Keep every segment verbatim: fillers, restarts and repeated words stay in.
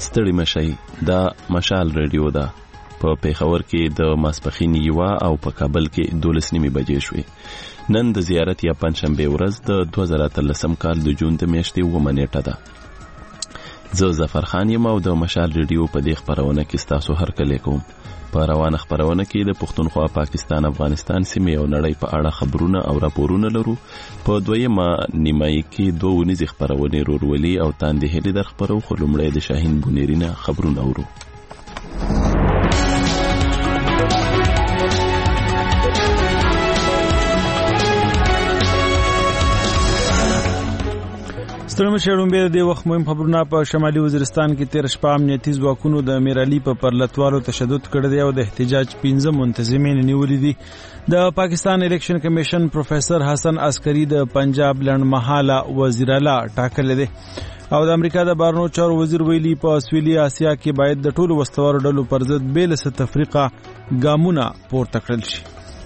ستړي مشئ، دا مشال رادیو ده. په پیښور کې د ماسپښین یوه او په کابل کې دولس نیمې بجې شوې. نن د زیارت یا پنجشنبې ورځ د دوه زره اتلسم کال د جون د میاشتې اوومه نیټه ده. زه ظفر خان یم او د مشال رادیو په دې خپرونه کې ستاسو هرکلی کوم. په روانه خپرونه کې د پښتونخوا، پاکستان، افغانستان سیمې او نړۍ په اړه خبرونه او راپورونه لرو. په دویمه نیمایي کې دوه اونیزې خپرونې رورولي او تاندې هلې در خپرو، خو لومړی د شاهین بونیري نه خبرونه اورو. ستړي مشرون به د وخت مهم خبرونه په شمالي وزیرستان کې تیر شپه امنیتي ځواکونو د میرعلي په پرلتوالو تشدد کړی دی او د احتجاج پنځه منتظمین نیولي دي. د پاکستان الیکشن کمیشن پروفیسر حسن عسکری د پنجاب لنډمهاله وزیر اعلی ټاکلی دی او د امریکا د بهرنیو چارو وزیر ویلي په سویلي اسیا کې باید د ټولو وسوارو ډلو پر ضد بې له تفریقه ګامونه پورته کړل شي.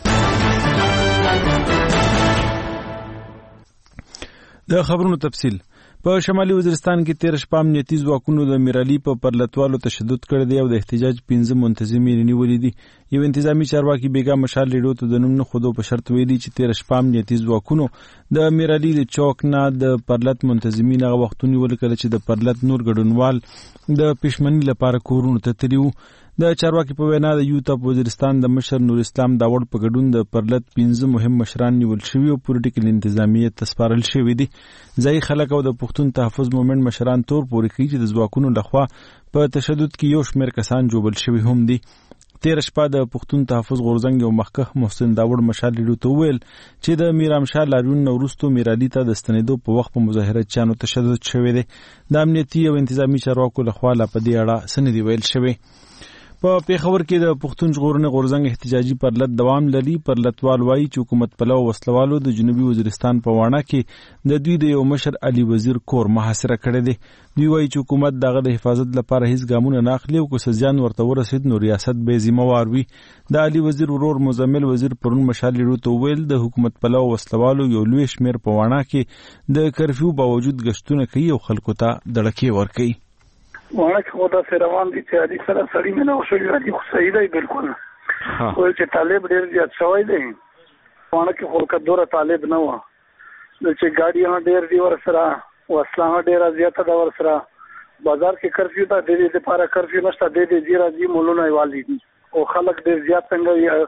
د خبرونو تفصیل. په شمالي وزیرستان کې تیر شپه امنیتي ځواکونو د میرعلي په پرلتوالو تشدد کړی دی او د احتجاج پنځه منتظمین نیولي دي. یو انتظامی چارواکي بیګا مشال ریډیو ته د نوم نه خودو په شرط ویلي چې تیر شپه امنیتي ځواکونو د میرعلي د چوک نه د پرلت منتظمین هغه وختونه ول کله چې د پرلت نور ګډونوال د پښمنۍ لپاره کورونو ته تللي وو. د چارواکي په وینا د یوتا وزیرستان د مشر نور اسلام داوړ په ګډون د پرلت پنځه مهم مشران نیول شوي او پولیټیکل انتظامیه تسپارل شوي دي. ځای خلک او د پښتون تحفظ مومنټ مشران تور پورې کوي چې د ځواکونو لخوا په تشدد کې یو شمېر کسان جوړل شوي هم دي. تیر شپه د پښتون تحفظ غورځنګ یو مخکښ محسن داوړ مشال ریډیو ته وویل چې د میرامشاه لاریون نه وروسته میرعلي ته د ستنېدو په وخت په مظاهره چانو تشدد شوی دی. د امنیتي او انتظامی چارواکو لخوا لا په دې اړه څه نه دي ویل شوی. په پیښور کې د پښتون ژغورنې غورځنګ احتجاجي پرلت دوام لري. پرلتوال وایي چې حکومت پلو وسلوالو د جنوبي وزیرستان په واڼه کې د دوی د یو مشر علي وزیر کور محاصره کړی دی. دوی وایي چې حکومت دغه د حفاظت لپاره هیڅ ګامونه نه اخلي او که څه زیان ورته ورسید نو ریاست به ذمه وار وي. د علي وزیر ورور مزمل وزیر پرون مشال ریډیو ته وویل د حکومت پلو وسلوالو یو لوی شمېر په واڼه کې د کرفیو باوجود گشتونه کوي او خلکو ته دړکې ورکوي. وانا که خدا سروان دي چې علي سره سړی مې نه وشوي، علي خو صحیح دی بالکل. وایي چې طالب ډېر زیات شوی دی. وانا کې خو دوره طالب نه وه چې ګاډي هم ډېر دي ورسره، وسله هم ډېره زیاته ده ورسره. بازار کې کرفیو ته د دې لپاره کرفیو نشته، د دې ځای راځي مولونه یې والي دي او خلک ډېر زیات څنګه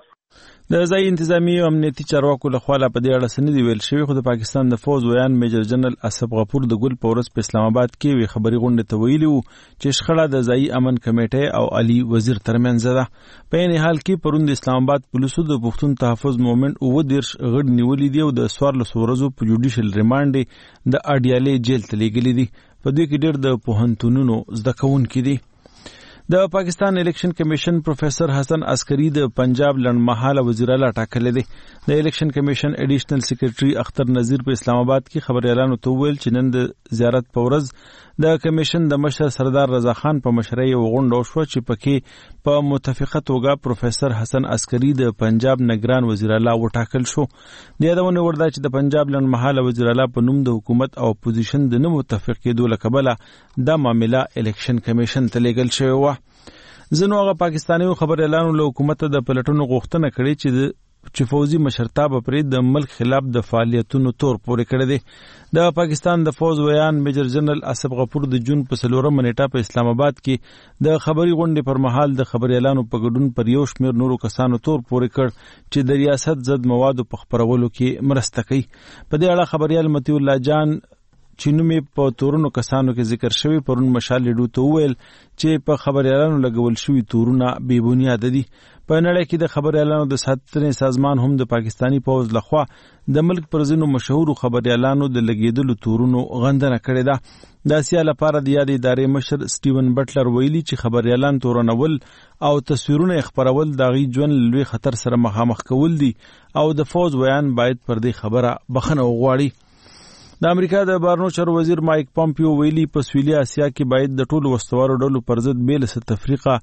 د ځای انتظامی او امنیتي چارواکو لخوا لا په دې اړه څه نه دي ویل شوي. خو د پاکستان د فوز ویان میجر جنرال اسف غفور د ګل په ورځ په اسلام آباد کې وی خبري غونډه ته ویلي وو چې شخړه د ځای امن کمیټې او علي وزیر ترمنځ ده. په این حال کې پرون د اسلام آباد پولیسو د پښتون تحفظ مومنټ او دیرش غړ نیولې دي او د څوارلس ورځو په جوډیشل ریمانډ د اډیالې جیل ته لیږلي دي. په دې کې ډېر د پوهنتونونو زده کوونکي دي. د پاکستان الیکشن کمیشن پروفیسر حسن عسکری د پنجاب لنډمهاله وزیر اعلی ټاکلی دی. د الیکشن کمیشن ایډیشنل سیکریټري اختر نذیر په اسلام آباد کې خبريالانو ته وویل چې نن د زیارت په ورځ د کمیشن د مشر سردار رضا خان په مشرۍ یو غونډه وشوه چې پکې په متفقه توګه پروفیسر حسن عسکری د پنجاب نگران وزیر اعلی وټاکل شو. د یادونه وړ ده چې د پنجاب لنډمهاله وزیر اعلی په نوم د حکومت او اپوزیشن د نه متفق کېدو له کبله دا معامله الیکشن کمیشن ته لیږل شوې وه. ځینو هغه پاکستانیو خبريالانو له حکومت د پلټونو غوښتنه کړې چې د چې فوزي مشرتابه پرې د ملک خلاف د فعالیتونو تور پورې کړی دی. د پاکستان د فوز ویان میجر جنرال اسف غفور د جون په څلورمه نیټه په اسلام آباد کې د خبري غونډې پر مهال د خبريالانو په ګډون پر یو شمېر نورو کسانو تور پورې کړ چې د ریاست ضد موادو په خپرولو کې مرسته کوي. په دې اړه خبريال متي الله جان چې نومې په تورونو کسانو کې ذکر شوی پرون مشال ریډیو ته وویل چې په خبريالانو لګول شوي تورونه بې بنیاده دي. په نړۍ کې د خبريالانو د ساتنې سازمان هم د پاکستانی پوځ لخوا د ملک پر ځینو مشهورو خبريالانو د لګیدلو تورونو غندنه کړې ده. د اسیا لپاره د یادې ادارې مشر سټیون بټلر ویلي چې خبريالان تورنول او تصویرونه خپرول د غي ژوند لوی خطر سره مخامخ کول دي او د فوز ویان باید پر دې خبره بخنه وغواړي. د امریکا د بهرنیو چارو وزیر مایک پامپیو ویلي په سویلي اسیا کې باید د ټولو وسوارو ډلو پر ضد بې له تفریقه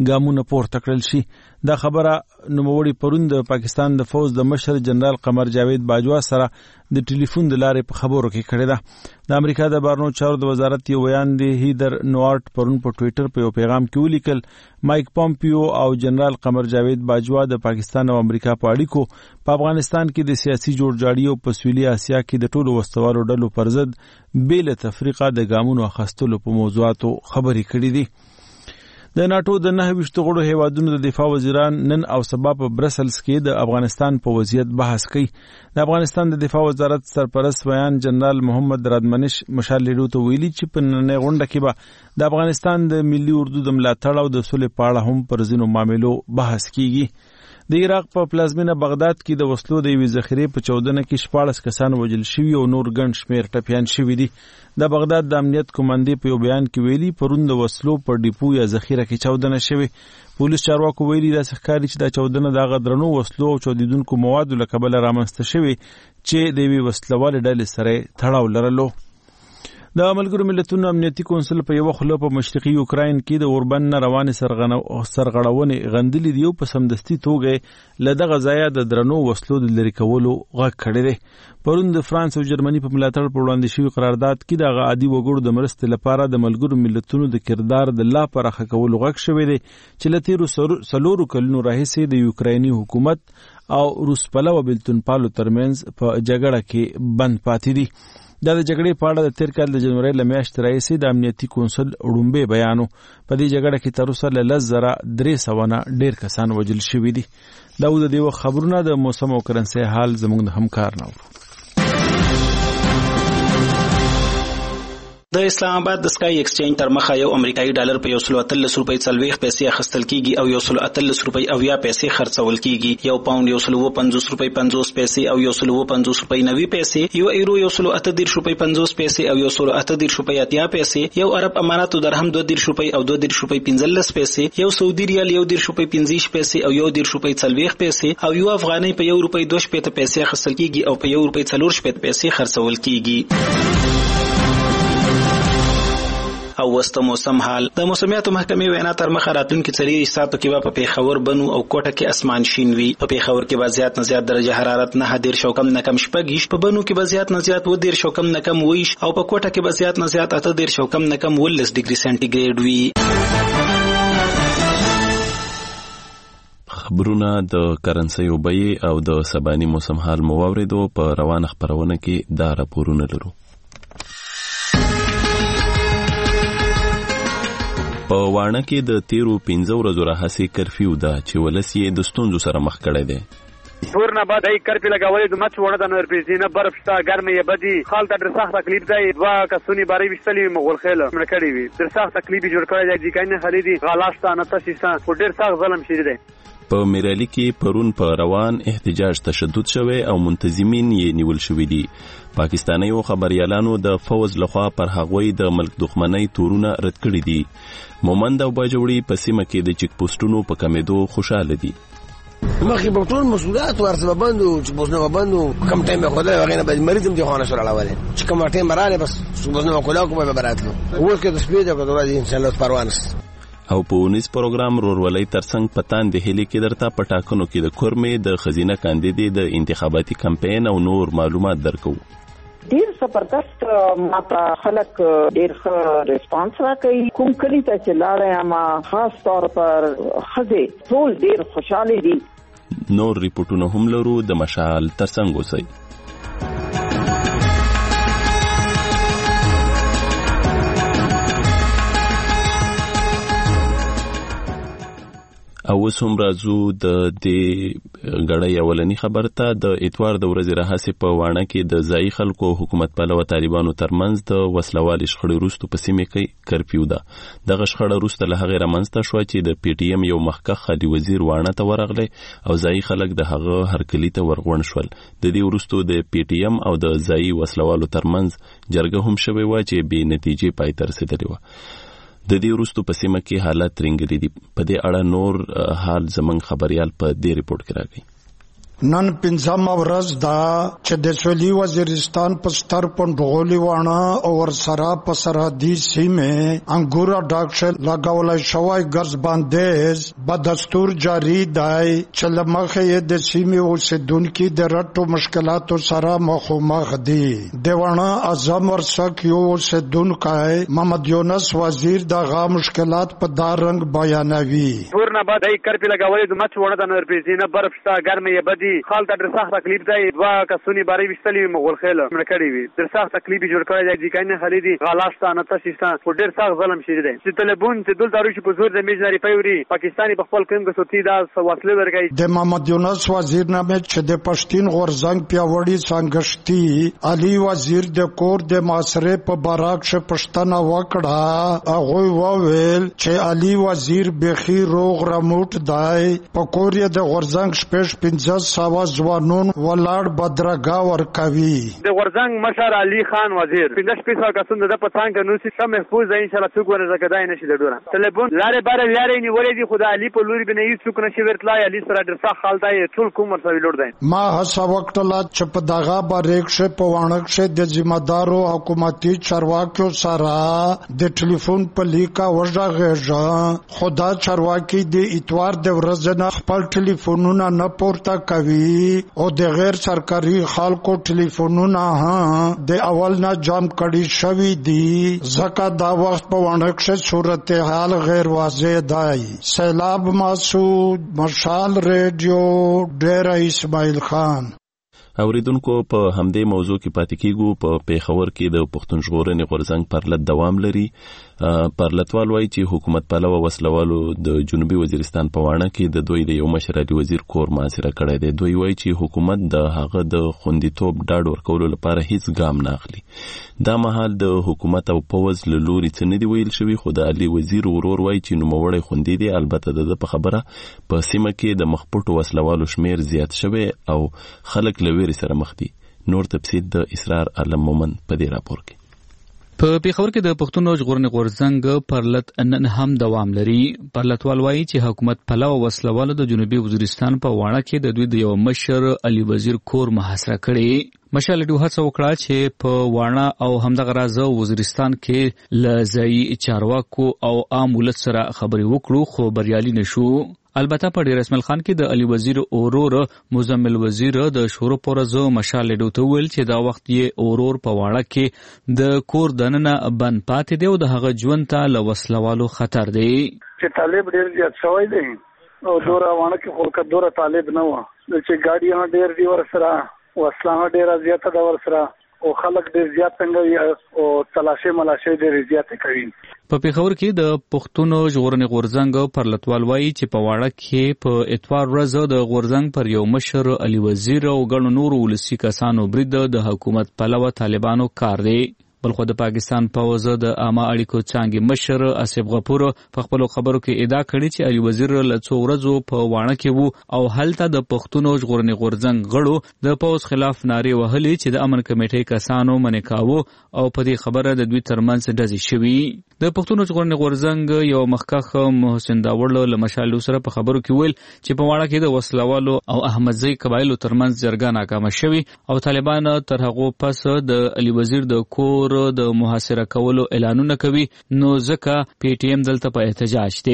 ګامونه پورته کړل شي. دا خبره نوموړي پرون د پاکستان د فوج د مشر جنرال قمر جاوید باجوا سره د ټلیفون د لارې په خبرو کې کړې ده. د امریکا د بهرنیو چارو د وزارت یو بیان دی هیدر نوارټ پرون په ټوئیټر په یو پیغام کې ولیکل مایک پامپیو او جنرال قمر جاوید باجوا د پاکستان او امریکا په اړیکو په افغانستان کې د سیاسي جوړجاړي او په سویلي اسیا کې د ټولو وسوالو ډلو پر ضد بېله تفریقه د ګامونو اخیستلو په موضوعاتو خبرې کړې دي. د ناتو د نهه ویشتو غړو هیوادونو د دفاع وزیران نن او سبا په برسلز کې د افغانستان په وضعیت بحث کوي. د افغانستان د دفاع وزارت سرپرست ویان جنرال محمد رادمنش مشال لیدو ته ویلي چې په نننۍ غونډه کې به د افغانستان د ملي اردو د ملاتړ او د سولې په اړه هم پر ځینو معاملو بحث کیږي. د عراق په پلازمینه بغداد کې د وسلو د یوې ذخیرې په چاودنه کې شپاړس کسان وژل شوي او نور ګڼ شمېر ټپیان شوي دي. د بغداد د امنیت کمانډې په یو بیان کې ویلي پرون د وسلو په ډیپو یا ذخیره کې چاودنه شوې. پولیس چارواکو ویلي داسې ښکاري چې دا چاودنه د هغه درنو وسلو او چاودیدونکو موادو له کبله رامنځته شوې چې د یوې وسلوالې ډلې سره تړاو لرلو. د ملګرو ملتونو امنیتي کونسل په یو خله په مشرقي یوکراین کې د اوربن نه روانې سرغړونې غندلې دي او په سمدستي توګه له دغه ځایه د درنو وسلو د لرې کولو غږ کړی دی. پرون د فرانس او جرمني په ملاتړ په وړاندې شوي قرارداد کې دغه عادي وګړو د مرستې لپاره د ملګرو ملتونو د کردار د لا پراخه کولو غږ شوی دی چې له تیرو څلورو کلونو راهیسې د یوکرایني حکومت او روس پلوه بېلتونپالو ترمنځ په جګړه کې بند پاتې دي. دا د جګړې په اړه د تیر کال د جنورۍ له میاشتې راهیسې د امنیتي کونسل وړومبی بیان و. په دې جګړه کې تر اوسه له لس زره درې سوه نه ډېر کسان وژل شوي دي. دا و د دې وخت خبرونه. د موسم او کرنسۍ حال زموږ د همکار نه و. د اسلام آباد د سکای ایکسچینج تر مخه یو امریکایي ډالر په یو سل اتلس روپۍ څلوېښت پیسې اخیستل کیږي او یو سل اتلس روپۍ اویا پیسې خرڅول کیږي. یو پاونډ یو سل اووه پنځوس روپۍ پنځوس پیسې او یو سل اووه پنځوس روپۍ نوي پیسې، یو ایرو یو سل اته دېرش روپۍ پنځوس پیسې او یو سل اته دېرش روپۍ اتیا پیسې، یو عرب اماراتو درهم دوه دېرش روپۍ او دوه دېرش روپۍ پنځلس پیسې، یو سعودي ریال یو دېرش روپۍ پنځه ویشت پیسې او یو دېرش روپۍ څلوېښت پیسې او یو افغانۍ په یو روپۍ دوه شپېته پیسې اخیستل کیږي او په یو روپۍ څلور شپېته پیسې خرڅول کیږي. او وسته موسم حال. د موسمیاتو محکمې وینا تر مخه راتلونکي څلور ساعتو کې به په پیښور، بنو او کوټه کې اسمان شین وي. په پیښور کې به زیات نه زیات درجه حرارت نه دېرش او کم نه کم شپږ، په بنو کې به زیات نه زیات اووه دېرش او کم نه کم اووه او په کوټه کې به زیات نه زیات اته دېرش او کم نه کم اوولس ډیګري سانتي ګریډ وي. خبرونه د کرنسۍ بیې او د سباني موسم حال مو واورېدو. په روانه خپرونه کې دا راپورونه لرو. په واڼه کې د تیرو پنځه ورځو راهیسې کرفیو ده چې ولس یې د ستونزو سره مخ کړی دی. پور نه بعد ای کرفی لګولې د مچ ونه د نور پیسې نه برف شته ګرمه یې بدی خال ته ډېر سخت تکلیف دی. دوا کسونی باري وشتلې مغول خېل مړ کړی وي ډېر سخت تکلیف جوړ کړی دی. ځکه نه خریدي غلاشته نه تاسیسه ډېر سخت ظلم شری دی. په میرالی کې پرون په روان احتجاج تشدد شوی او منتظمین یې نیول شوی دي. پاکستانیو خبريالانو د فوز لخوا پر هغوی د ملک دښمنۍ تورونه رد کړي دي. مومند او باجوړي په سیمه کې د چیک پوسټونو په کمیدو خوشاله دي. مخې په ټول مسؤلیت ورسره باندې چې بوزنه باندې کم ټایم خدای وغیرہ به مریضم دي خانه سره لاولې چې کوم ټایم رااله بس بوزنه کولا کومه به براتلو اوس کې د سپیډ او د ان شاء الله پروانس او په ونیس پروګرام رورولۍ ترڅنګ پتان د هلي کې درته پټاکنو کې د کورمې د خزینه کاندیدي د انتخاباتي کمپاین او نور معلومات درکو. ډیر زبردست ماته خلک ډیر ښه ریسپانس راکوي. کوم کلی ته چې لاړم ما خاص طور پر خزه ټول ډیر خوشاله دي. نور ریپورتونه هم لرو. د مشال ترڅنګ اوسئ. او اوس هم راځو د دې غړی اولنی خبر ته. د اتوار د ورځې راهیسې په واڼه کې د ځایي خلکو حکومت پلوه طالبانو ترمنځ د وسلوال شخړې وروسته په سیمه کې کرفیو ده. دغه شخړه وروسته له هغې رامنځته شوه چې د پی ټي ایم یو مخکښ خالي وزیر واڼه ته ورغلی او ځایي خلک د هغه هرکلي ته ورغونډ شول. د دې وروسته د پی ټي ایم او د ځایي وسلوالو ترمنځ جرګه هم شوې وه چې بې نتیجې پای ته رسېدلې وه. د دې وروسته په سیمه کې حالات ترنګري دي. په دې اړه نور حال زموږ خبريال په دې ریپورت کې راغی. نن پنځمه ورځ ده چې د سویلي وزیرستان په ستر پنډغولي واڼه او ورسره په سرحدي سیمې انګوره ډاکټر لګولای شوی ګرځ باندیز بدستور جاری دی چې له مخې یې د سیمې اوسېدونکي د رټو مشکلاتو سره مخامخ دي. د واڼه اعظم ورسک یو اوسېدونکی محمد یونس وزیر دغه مشکلات په دا رنګ بیانوي. ورنه بعد ای کرپی لګولې د مچ وړه د نور پیسینه برف شته ګرمه یې بدی خال ته ډېر سخت تکلیف دی. دوا کسونی باري وشتلی مغول خېله مړ کړی وي ډېر سخت تکلیف جوړ کړی دی. ځکه خلیدي غلاشته نه تاسیسته ډېر سخت ظلم شي دی چې تلبون چې دل دارو چې په زور د میجنری پیوري پاکستاني په خپل کوم غسوتی دا وسله ورګي. د محمد یونس وزیر نامه چې د پښتین غورزنګ پیاوړی څنګهشتي علي وزیر د کور د معاصره په باراک ش پښتنه وکړه. هغه وویل چې علي وزیر بخي روغ رموټ دی په کور یې د غورزنګ شپږ پنځه سوا ځوانون ولړ بدرګا ورکوي. د غورزنګ مشر علي خان وزیر پنځه شپږ کسان د پتانګ نو سي سم محفوظ دی ان شاء الله څوک ورزګه دای نشي د ډوره تلیفون لارې بار لارې نیولې دي خدای علي په لوري بنې څوک نشي ورتلای. علي سره ډېر ښه حال دی ټول کوم ورسوي لور دی. ما هڅه وکړه چې په دغه باریک شه په وانک شه د ذمہدارو حکومتي چارواکو سره د ټلیفون په لیکا ورغږه خدا چارواکي د اتوار د ورځې خپل ټلیفونونه نه پورته کوي او د غیر سرکاري خلکو ټلیفونونه ها د اول نه جام کړي شوی دي ځکه دا وخت په وانکشه صورتحال غیر واضح دی. سیلاب مسعود مشال ریډیو ډیره اسماعیل خان. اوریدونکو په همدې موضوع کې پاتې کیږو. په پیښور کې د پښتون ژغورنې غورځنګ پرلط دوام لري. پرلطوال وایي چې حکومت پلوه وسلوالو د جنوبي وزیرستان په واڼه کې د دوی د یو مشر علي وزیر کور محاصره کړی دی. دوی وایي چې حکومت د هغه د خوندیتوب ډاډ ورکولو لپاره هیڅ ګام نه اخلي. دا مهال د حکومت او پوځ له لوري څه نه دی ویل شوي، خو د علي وزیر ورور وایي چې نوموړی خوندي دی. البته د په خبره په سیمه کې د مخپټو وسلوالو شمیر زیات شوی او خلک له ویرې سره مخ دي. نور تفصیل د اسرار علم مومن په دې راپور کې. په پیښور کې د پښتون ژغورنې غورځنګ پرلط نن هم دوام لري. پرلطوال وایي چې حکومت پلوه وسلوالو د جنوبي وزیرستان په واڼه کې د دوی د یو مشر علي وزیر کور محاصره کړی. مشال ډو هڅه وکړه چې په واڼه او همدغه راز وزیرستان کې له ځایي چارواکو او عام ولس سره خبرې وکړو، خو بریالي نشو. البته په ډیر اسماعیل خان کې د علي وزیر اورور مزمل وزیر د شورو پرزو مشال ډو ته ویل چې دا وخت یې اورور په واړه کې د کور دننه بند پاتې دی او د هغه ژوند ته له وسلوالو خطر دی. چې طالب ډیر زیات شوی دی او دورا واڼه کې خلک دورا طالب نه و چې ګاډي ډیر دی ورسره وسلانه ډیر زیاته دا ورسره او خلک ډیر زیات څنګه او تلاشه ملاشه ډیر زیات کوي. په پیښور کې د پښتون ژغورنې غورځنګ پرلطوال وایي چې په واړه کې په اتوار ورځ د غورځنګ پر یو مشر علي وزیر او ګڼو نورو ولسي کسانو برید د حکومت پلوه طالبانو کار دی. بلخو د پاکستان پوځ د عامه اړیکو څانګې مشر اسف غفور په خپل خبرو کې ادعا کړې چې علي وزیر له څو ورځو په واڼه کې وو او هلته د پښتون ژغورنې غورځنګ غړو د پوځ خلاف نارې وهلې چې د امن کمیټې کسانو منې کاوه او په دې خبره د دوی ترمنځ ډزې شوې. د پښتون ژغورنې غورځنګ یو مخکښ محسن داوړ له مشال سره په خبرو کې ویل چې په واڼه کې د وسلوالو او احمدزي قبایلو ترمنځ جرګه ناکامه شوې او طالبان تر هغه پس د علي وزیر د کور د محاصره کولو اعلانونه کوي، نو ځکه پی ټی ایم دلته په احتجاج دی.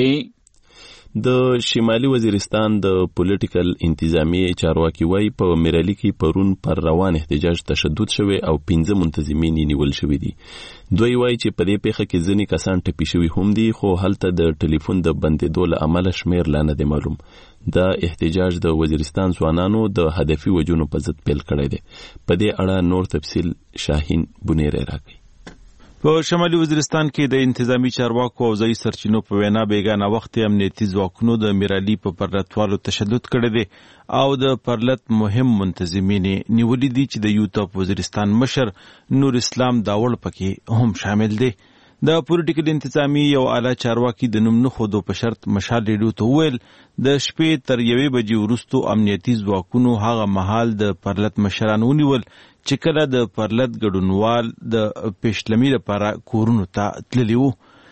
د شمالي وزیرستان د پولیټیکل انتظامیه چارواکي وایي په میرالي کې پرون پر روان احتجاج تشدد شوی او پنځه منتظمین نیول شوي دي. دوی وایي چې په دې پیښه کې ځینې کسان ټپي شوي هم دي، خو هلته د ټلیفون د بندېدو له امله شمیر لا نه دی معلوم. دا احتجاج د وزیرستان ځوانانو د هدفي وجونو په ضد پیل کړی دی. په دې اړه نور تفصیل شاهین بنيري راکړي. په شمالي وزیرستان کې د انتظامی چارواکو او ځایي سرچینو په وینا بیګانه وخت امنیتي ځواکونو د میرالي په پرلطوالو تشدد کړی دی او د پرلط مهم منتظمین نیولي دي چې د یوت اف وزیرستان مشر نور اسلام داوړ پکې هم شامل دی. د پولیټیکل انتظامی یو اعلی چارواکي د نوم نه خودو په شرط مشال ریډیو ته وویل د شپې تر یوې بجې وروستو امنیتي ځواکونو هغه مهال د پرلط مشران ونیول چې کله د پرلط ګډونوال د پیشلمي لپاره کورونو ته تللي وو.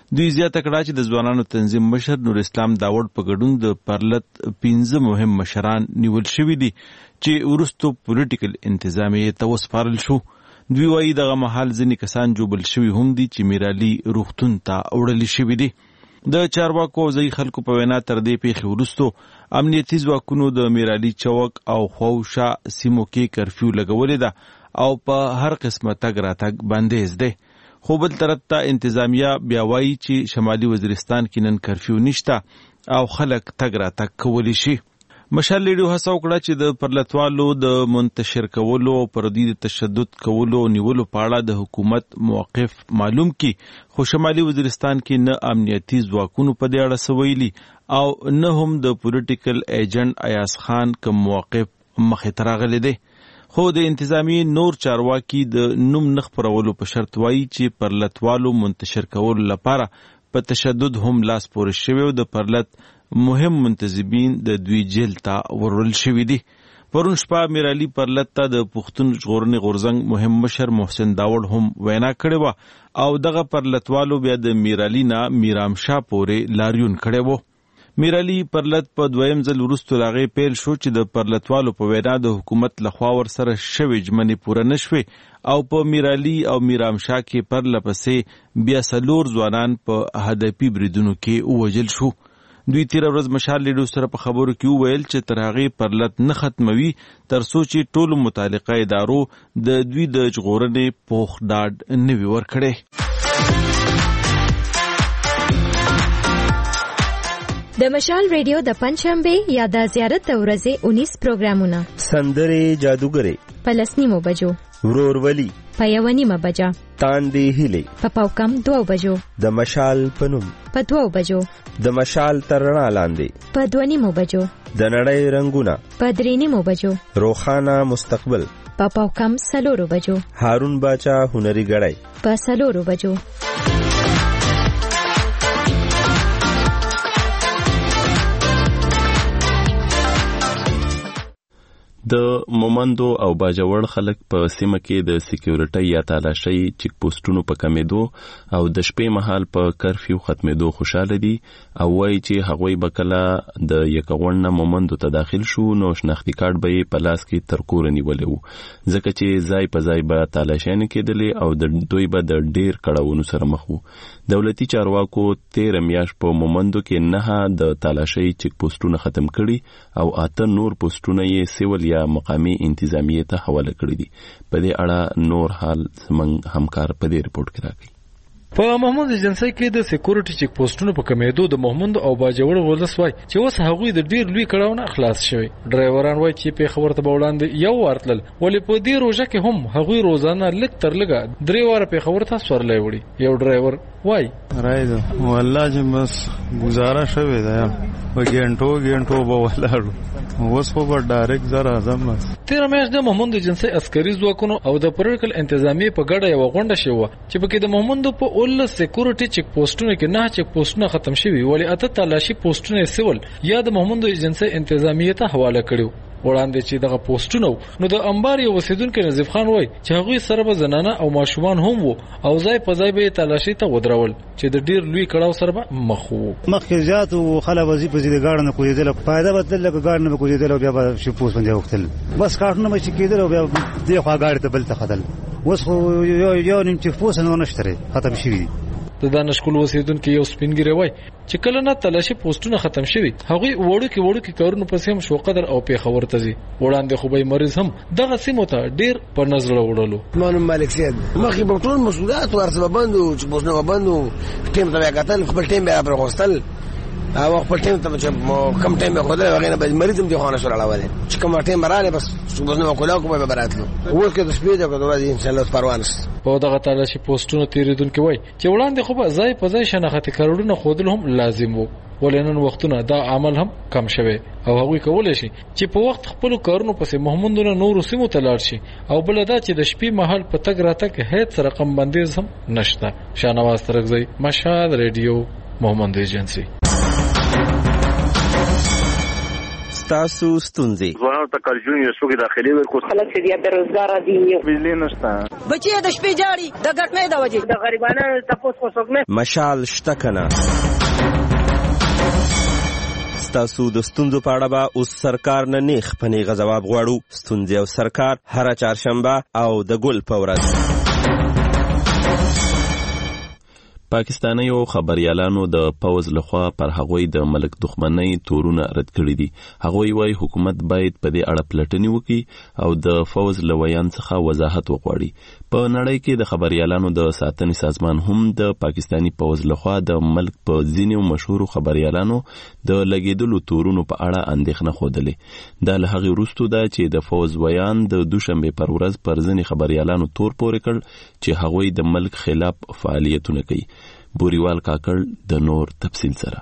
دوی زیاته کړه چې د ځوانانو تنظیم مشر نور اسلام داوود په ګډون د پرلت پنځه مهم مشران نیول شوي دي چې وروستو پولیټیکل انتظامیې ته وسپارل شو. دوی وایي دغه مهال ځینې کسان جوبل شوي هم دي چې میرالي روغتون ته وړل شوي دي. د چارواکو او ځایي خلکو په وینا تر دې پیښې وروستو امنیتي ځواکونو د میرالي چوک او خواوشا سیمو کې کرفیو لګولې ده او په هر قسمه تګ راتګ بندیز دی. خو بل طرف ته انتظامیه بیا وایي چې شمالي وزیرستان کې نن کرفیو نشته او خلک تګ راتګ کولی شي. مشال لیډیو هڅه وکړه چې د پرلتوالو د منتشر کولو او پردي د تشدد کولو او نیولو په اړه د حکومت موقف معلوم کړي، خو شمالي وزیرستان کې نه امنیتي ځواکونو په دې اړه څه ویلي او نه هم د پولیټیکل ایجنټ ایاز خان کوم موقف مخې ته راغلی دی. خو د انتظامی نور چارواکي د نوم نه خپرولو په شرط وایي چې پرلتوالو منتشر کولو لپاره په تشدد هم لاس پورې شوی او د پرلت مهم منتظمین د دوی جیل ته ورول شوي دي. پرون شپه میرالي پرلت ته د پښتون ژغورنې غورځنګ مهم مشر محسن داوړ هم وینا کړې وه او دغه پرلتوالو بیا د میرالي نه میرامشاه پورې لاریون کړی و. میرالي پرلت په دویم ځل وروستو له هغې پیل شو چې د پرلتوالو په وینا د حکومت لخوا ورسره شوې ژمنې پوره نه شوې او په میرالي او میرامشاه کې پرله پسې بیا څلور ځوانان په هدفي بریدونو کې ووژل شو. دوی تیره ورځ مشال لیډیو سره په خبرو کې وویل چې تر هغې پرلت نه ختموي تر څو چې ټولو متعلقه ادارو د دوی د ژغورنې پوخ ډاډ نه وي ورکړی. د مشال ریډیو د پنجشنبې یا د زیارت د ورځې اونیس پروګرامونه سندرې جادوګرې په لس نیمو بجو، ورورولي په یوه نیمه بجه، تاندې هیلې په پاوکم دوو بجو، د مشال په نوم په دوو بجو، د مشال تر رڼا لاندې په دوه نیمو بجو، د نړۍ رنګونه په درې نیمو بجو، روښانه مستقبل په پاوکم څلورو بجو، هارون باچا هنري ګړی په څلورو بجو. د مومندو او باجوړ خلک په سیمه کې د سکیورټي یا تالاشۍ چیک پوسټونو په کمیدو او د شپې مهال په کرفیو ختمېدو خوشاله دي او وایي چې هغوی به کله د یکغونډه مومندو ته داخل شو نو شناختي کارت به یې په لاس کې تر کوره نیولی وو، ځکه چې ځای په ځای به تالاشیانې کېدلې او د دوی به د ډیر کړاوونو سره مخ وو. دولتي چارواکو تیره میاشت په مومندو کې نه د تالاشۍ چیک پوسټونه ختم کړي او اته نور پوسټونه یې سیول یا مقامی انتظامیه ته حواله کړی دي. په دې اړه نور حال زموږ همکار په دې رپورټ کې راکړي. په محمود ایجنسی کې د سکیورټي چیک پوسټونو په کمیدو د محمود او باجوړ ولس وای چې اوس هغوی د ډیر لوی کړهونه خلاص شوی. ډرایوران وای چې په خبرته بولاندې یو ورتل ولې په دې روزه کې هم هغوی روزانه لک تر لګه درې واره په خبرته سورلې وړي. یو ډرایور وای راځه والله چې بس گزاره شوی دا په ګنټو ګنټو به ولاړو اوس خو به ډایرکټ زر اعظم تیر میاشت د محمود ایجنسی عسکري ځواکونو او د پولیټیکل انتظامی په ګډه یو غونډه شوه چې پکې د محمود په اول سکیورټي چیک پوسټونو کې نه چیک پوسټونه ختم شوي ولې اته تلاشي پوسټونه سیول یا د محمود ایجنسی انتظامیه ته حواله کړو. وړاندې چې دغه پوسټونه نو د انبار یو وسیدونکو نظیف خان وای چې هغه سره به زنانه او ماشومان هم وو او ځای په ځای به تلاشي ته ودرول چې د ډیر لوی کړهو سره به مخ وو. مخکې زیات او خلا وظیفه زیاده غاړه نه کوي دله فائدہ بدل لکه غاړه نه کوي دله بیا به شي پوس باندې وختل بس کارونه مې چې کېدل بیا د خوا غاړه ته بل ته خدل اوس خو یو یو نیم چې پوس نه نشته ختم شي. د دانشکول وسیدونکو یو سپینګری وای چې کله نه تلاشي پوسټونه ختم شوي هغوی وړو کې وړو کې کارونه پسې هم شو قدر او په خبر ته ځي. وړاندې خو به مریض هم دغه سیمو ته ډیر په نظر وړلو. مانو مالک سید مخې په ټول مسؤلیت ورسره باندې چې پوسټونه باندې ټیم ته کتل خپل ټیم به پرغوستل او خپل ټیم ته چې کم ټیم به خدای وغیرہ به مریض هم دی خانه سره راولې چې کوم ټیم رااله بس پوسټونه کولا کومه به براتلو اوس کې د سپیډ او د ورځې ان شاء الله پروانس په دغه تلاشي پوسټونه تیریدونکو وای چې وړاندې خو به ځای په ځای شناخت کارونه خودل هم لازم وو ولنن وختونه دا عمل هم کم شوه او هغوی کولای شي چې په وخت خپل کارونو پسې محمودونه نور سیمو تلاړ شي او بل دا چې د شپې محل په تګ راتګ هیڅ رقم بندیز هم نشته. شانواز ترغزی مشهد ریډیو محمود ایجنسی. تاسو ستونزې ځوانانو ځوانانو ته کالجون یو څوک داخلي ورکو خلک چې بیا بیروزګار دي بجلی نشته بچي د شپې جاړي د ګټنې د وجې د غریبانو تاسو کو څوک نه مشال شته کنه ستاسو د ستونزو په اړه به اوس سرکار نه نیغ په نیغه ځواب غواړو. ستونزې او سرکار هره چهارشنبه او د ګل په ورځ. پاکستانیو خبريالانو د پوز لخوا پر هغوی د ملک دښمنۍ تورونه رد کړي دي. هغوی وايي حکومت باید په دې اړه پلټنې وکړي او د فوز لویان څخه وضاحت وغواړي. په نړۍ کې د خبريالانو د ساتنې سازمان هم د پاکستانی پوز لخوا د ملک په ځینو مشهور خبريالانو د لګیدلو تورونو په اړه اندېښنه خوده. دا له هغې وروسته ده چې د فوز ویان د دوشنبه پر ورځ پر ځینې خبريالانو تور پورې کړ چې هغوی د ملک خلاف فعالیتونه کوي. بوریوال کاکړ د نور تفصیل سره.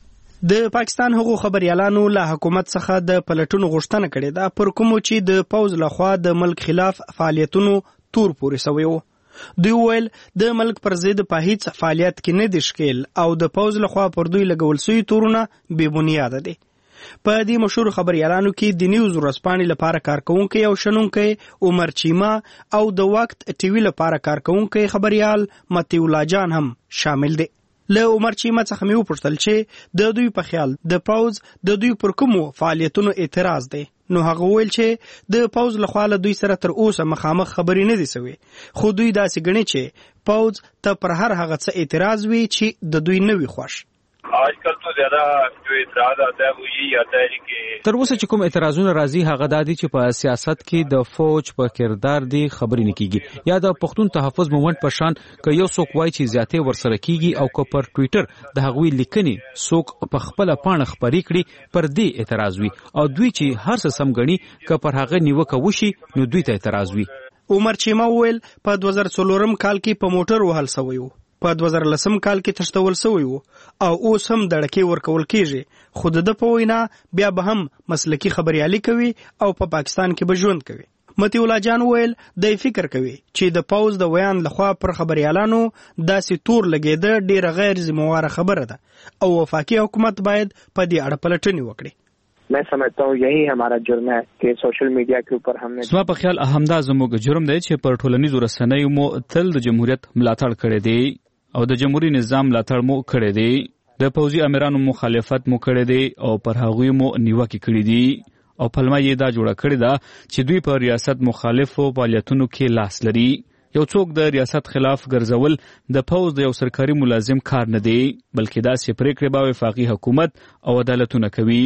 د پاکستان حقوق خبريالانو له حکومت څخه د پلټونو غوښتنه کړې ده پر کوم چې د پوز لخوا د ملک خلاف فعالیتونو تور پورې شوی وو. دوی ویل د ملک پر ضد په هیڅ فعالیت کې نه دي شکیل او د پوز لخوا پر دوی لګول شوی تورونه بې بنیاده دي. په دې مشهور خبريالانو کې د نیوز ورځپاڼې لپاره کارکونکي او شنونکي عمر چیما او د وخت ټي وي لپاره کارکونکي خبريال متي الله جان هم شامل دي. له عمر چیما څخه مې وپوښتل چې د دوی په خیال د پوز د دوی پر کومو فعالیتونو اعتراض دی. نو هغه ویل چې د پوز لخوا له دوی سره تر اوسه مخامخ خبرې نه دي سوي خو دوی داسې ګڼي چې پوز ته پر هر هغه څه اعتراض وي چې د دوی نه وي خوښ. आजकल तो ज्यादा जो इतराज आता है वो यही आता है कि تر اوسه چې کوم اعتراضونه راځي هغه د دې چې په سیاست کې د فوج په کردار دی خبرې نه کیږي یا د پښتون تحفظ مومنت په شان ک یو څوک وایي چې زیاتې ورسره کیږي او ک پر ټوئیټر د هغوی لیکنې څوک په خپل پاڼه خبرې کړي پر دې اعتراض وي او دوی چې هر څه سم غني ک پر هغه نیوکه وشي نو دوی ته اعتراض وي. عمر چیما ویل په دوه زره څلورم کال کې په موټر وهل شوی وو. په دوه زره لسم کال کې تشتول شوی وو او اوس هم دړکې ورکول کیږي خو د په وینا بیا به هم مسلکی خبريالي کوي او په پا پاکستان کې به ژوند کوي. متي الله جان ویل د فکر کوي چې د پوز د ویان لخوا پر خبريالانو داسې تور لګیده ډیره غیر ذمہواره خبره ده او وفاقي حکومت باید په دې اړه پلټنې وکړي. मैं समझता हूँ यही हमारा जुर्म है कि सोशल मीडिया के ऊपर हमने سما په خیال همدا زموږ جرم دی چې پر ټولنیزو رسنیو مو تل د جمهوریت ملاتړ کړی دی او د جمهوریت نظام ملاتړ مو کړی دی. د پوځي امیرانو مخالفت مو کړی دی او پر هغوی مو نیوکې کړې دي او پلمه یې دا جوړه کړې ده چې دوی په ریاست مخالفو فعالیتونو کې لاس لري. یو څوک د ریاست خلاف ګرځول د پوز د یو سرکاري ملازم کار نه دی بلکې داسې پریکړې به وفاقي حکومت او عدالتونه کوي.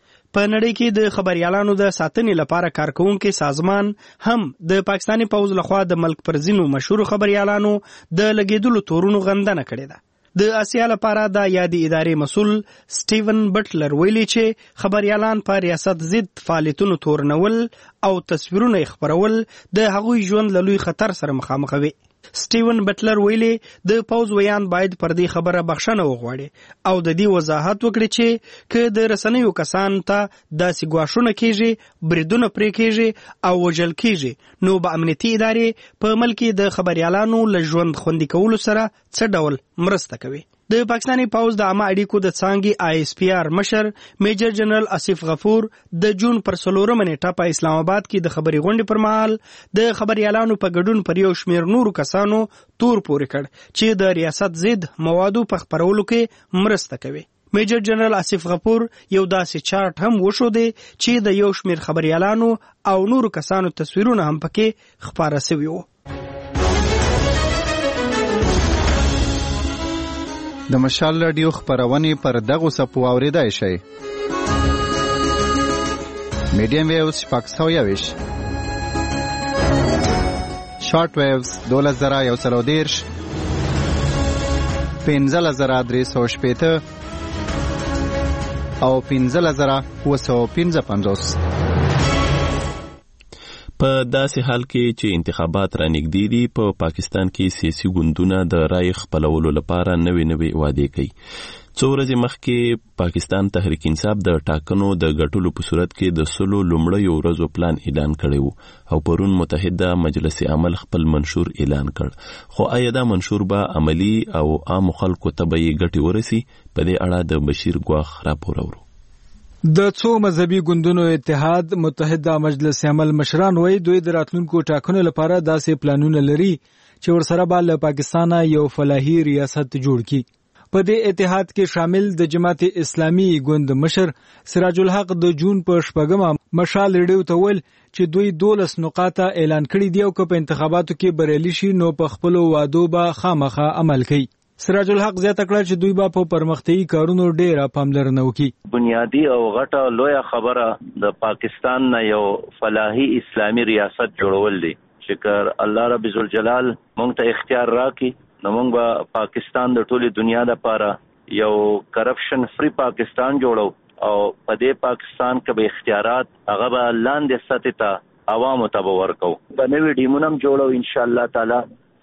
په نړۍ کې د خبريالانو د ساتنې لپاره کارکونکي سازمان هم د پاکستاني پوز لخوا د ملک پر ځینو مشهور خبريالانو د لګیدلو تورونو غندنه کړې ده. د اسیا لپاره د یادي ادارې مسول سټیون بټلر ویلي چې خبريالان په ریاست ضد فعالیتونو تورنول او تصویرونه خبرول د هغوی ژوند له لوی خطر سره مخامخ وي. سټیون بټلر ویلي د پوز ویان باید پر دې خبره بخښنه وغواړي او د دې وضاحت وکړي چې که د رسنیو کسان ته داسې ګواښونه کیږي بریدونه پرې کیږي او وژل کیږي نو به امنیتي ادارې په ملک د خبريالانو له ژوند خوندي کولو سره څه ډول مرسته کوي. د پاکستاني پوز د عامه اړیکو د څانګې آی اس پی آر مشر میجر جنرال اسف غفور د جون پر څلورمه نیټه په اسلام آباد کې د خبري غونډې پر مهال د خبريالانو په ګډون پر یو شمیر نورو کسانو تور پورې کړ چې د ریاست ضد موادو په خپرولو کې مرسته کوي. میجر جنرال اسف غفور یو داسې چارت هم وښود چې د یو شمیر خبريالانو او نورو کسانو تصویرونه هم پکې خپاره شوي وو. د مشال رادیو خبرونه پر دغه سپو اوریدای شي. میډیم ویوز شپږ سوه یویش، شارټ ویوز دوله زره یو سل او دېرش، پنځله زره درې سوه شپېته او پنځله زره اووه سوه پنځه پنځوس. په داسې حال کې چې انتخابات را نږدې دي په پا پاکستان کې سیاسي ګوندونه د رای خپلولو لپاره نوې نوې وعدې کوي. څو ورځې مخکې پاکستان تحریک انصاف د ټاکنو د ګټلو په صورت کې د سلو لومړیو ورځو پلان اعلان کړی و او پرون متحده مجلس عمل خپل منشور اعلان کړ. خو آیا دا منشور به عملی او عام خلکو ته به یې ګټې ورسي؟ په دې اړه د بشیر ګواخ راپور اورو. د څو مذهبي ګوندونو اتحاد متحده مجلس عمل مشران وایي دوی د راتلونکو ټاکنو لپاره داسې پلانونه لري چې ورسره به له پاکستانه یو فلاحي ریاست جوړ کړي. په دې اتحاد کې شامل د جماعت اسلامي ګوند مشر سراج الحق د جون په شپږمه مشال ریډیو ته ویل چې دوی دولس نقاطه اعلان کړي دي او که په انتخاباتو کې بریالي شي نو په خپلو وعدو به خامخا عمل کوي. سراج الحق زیاته کړه چې دوی به په پرمختیايي کارونو ډېره پاملرنه وکړي. بنیادی او غټه لویه خبره د پاکستان نه یو فلاحي اسلامي ریاست جوړول دي چې کر الله رب ذوالجلال مونږ ته اختیار راکړي نو مونږ به پاکستان د ټولي دنیا لپاره یو کرپشن فری پاکستان جوړو او په دې پاکستان کې به اختیارات هغه به لاندې سطح ته عوامو ته ورکو. په نوې ډیمونه جوړو ان شاء الله تعالی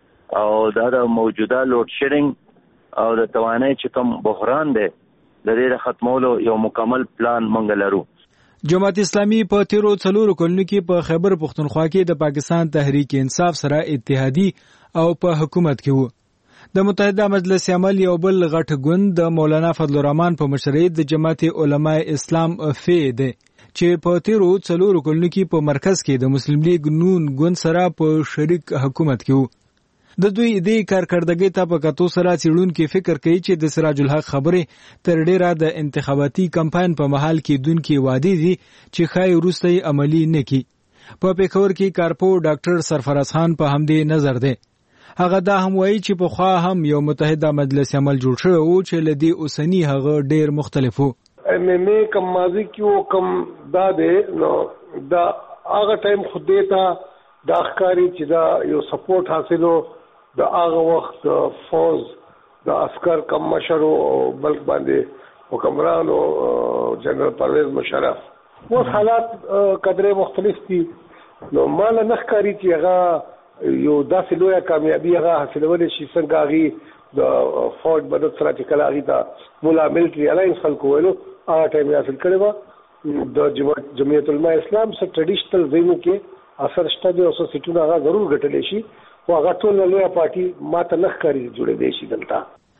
او دا د موجوده لوډ شیډینګ او د توانایي چې کوم بحران دی د دې ختمولو یو مکمل پلان مونږ لرو. جماعت اسلامي په تیرو څلورو کلونو کې په خیبر پختونخوا کې د پاکستان تحریک انصاف سره اتحادی او په حکومت کې وو. د متحده مجلس عمل یو بل غټ ګوند د مولانا فضل الرحمن په مشرۍ د جماعت علماء اسلام فی دی چې په تیرو څلورو کلونو کې په مرکز کې د مسلم لیگ نون ګوند سره په شریک حکومت کې وو. د دوی دې کارکړدګۍ ته په کتو سره څېړونکي فکر کوي چې د سراج الحق خبرې تر ډیره د انتخاباتي کمپاین په محل کې دونکي وعده دي چې ښایي وروسته عملی نه کړي. په پیښور کې کارپو ډاکټر سرفراز خان په همدې نظر دی. هغه دا هم وایي چې پخوا هم یو متحده مجلس عمل جوړ شوی و چې له دې اوسني هغه ډیر مختلف و. ایم ایم ای کم ماضي کې کم دا دی نو دا هغه ټایم خو دې ته دا ښکاري چې دا یو سپورټ حاصلو د هغه وخت فوز د عسكر کم مشر او بلک باندې حکمران او جنرال پرویز مشرف اوس حالات قدرې مختلف دي نو مال نه ښکاري چې هغه یو داسې لویه کامیابی هغه حاصلول شي څنګه هغه د فوج مدد سره چې کله هغه ته مولا ملټري الاینس خلکو ویلو هغه ټایم حاصل کړی و. د جمعیت علماء اسلام سره ټریډیشنل ځایونو کې اثر شته دی او څه سیټونه هغه ضرور ګټلی شي او هغه ټول لویه پارټي ماته نه ښکاري جوړېدی شي دلته.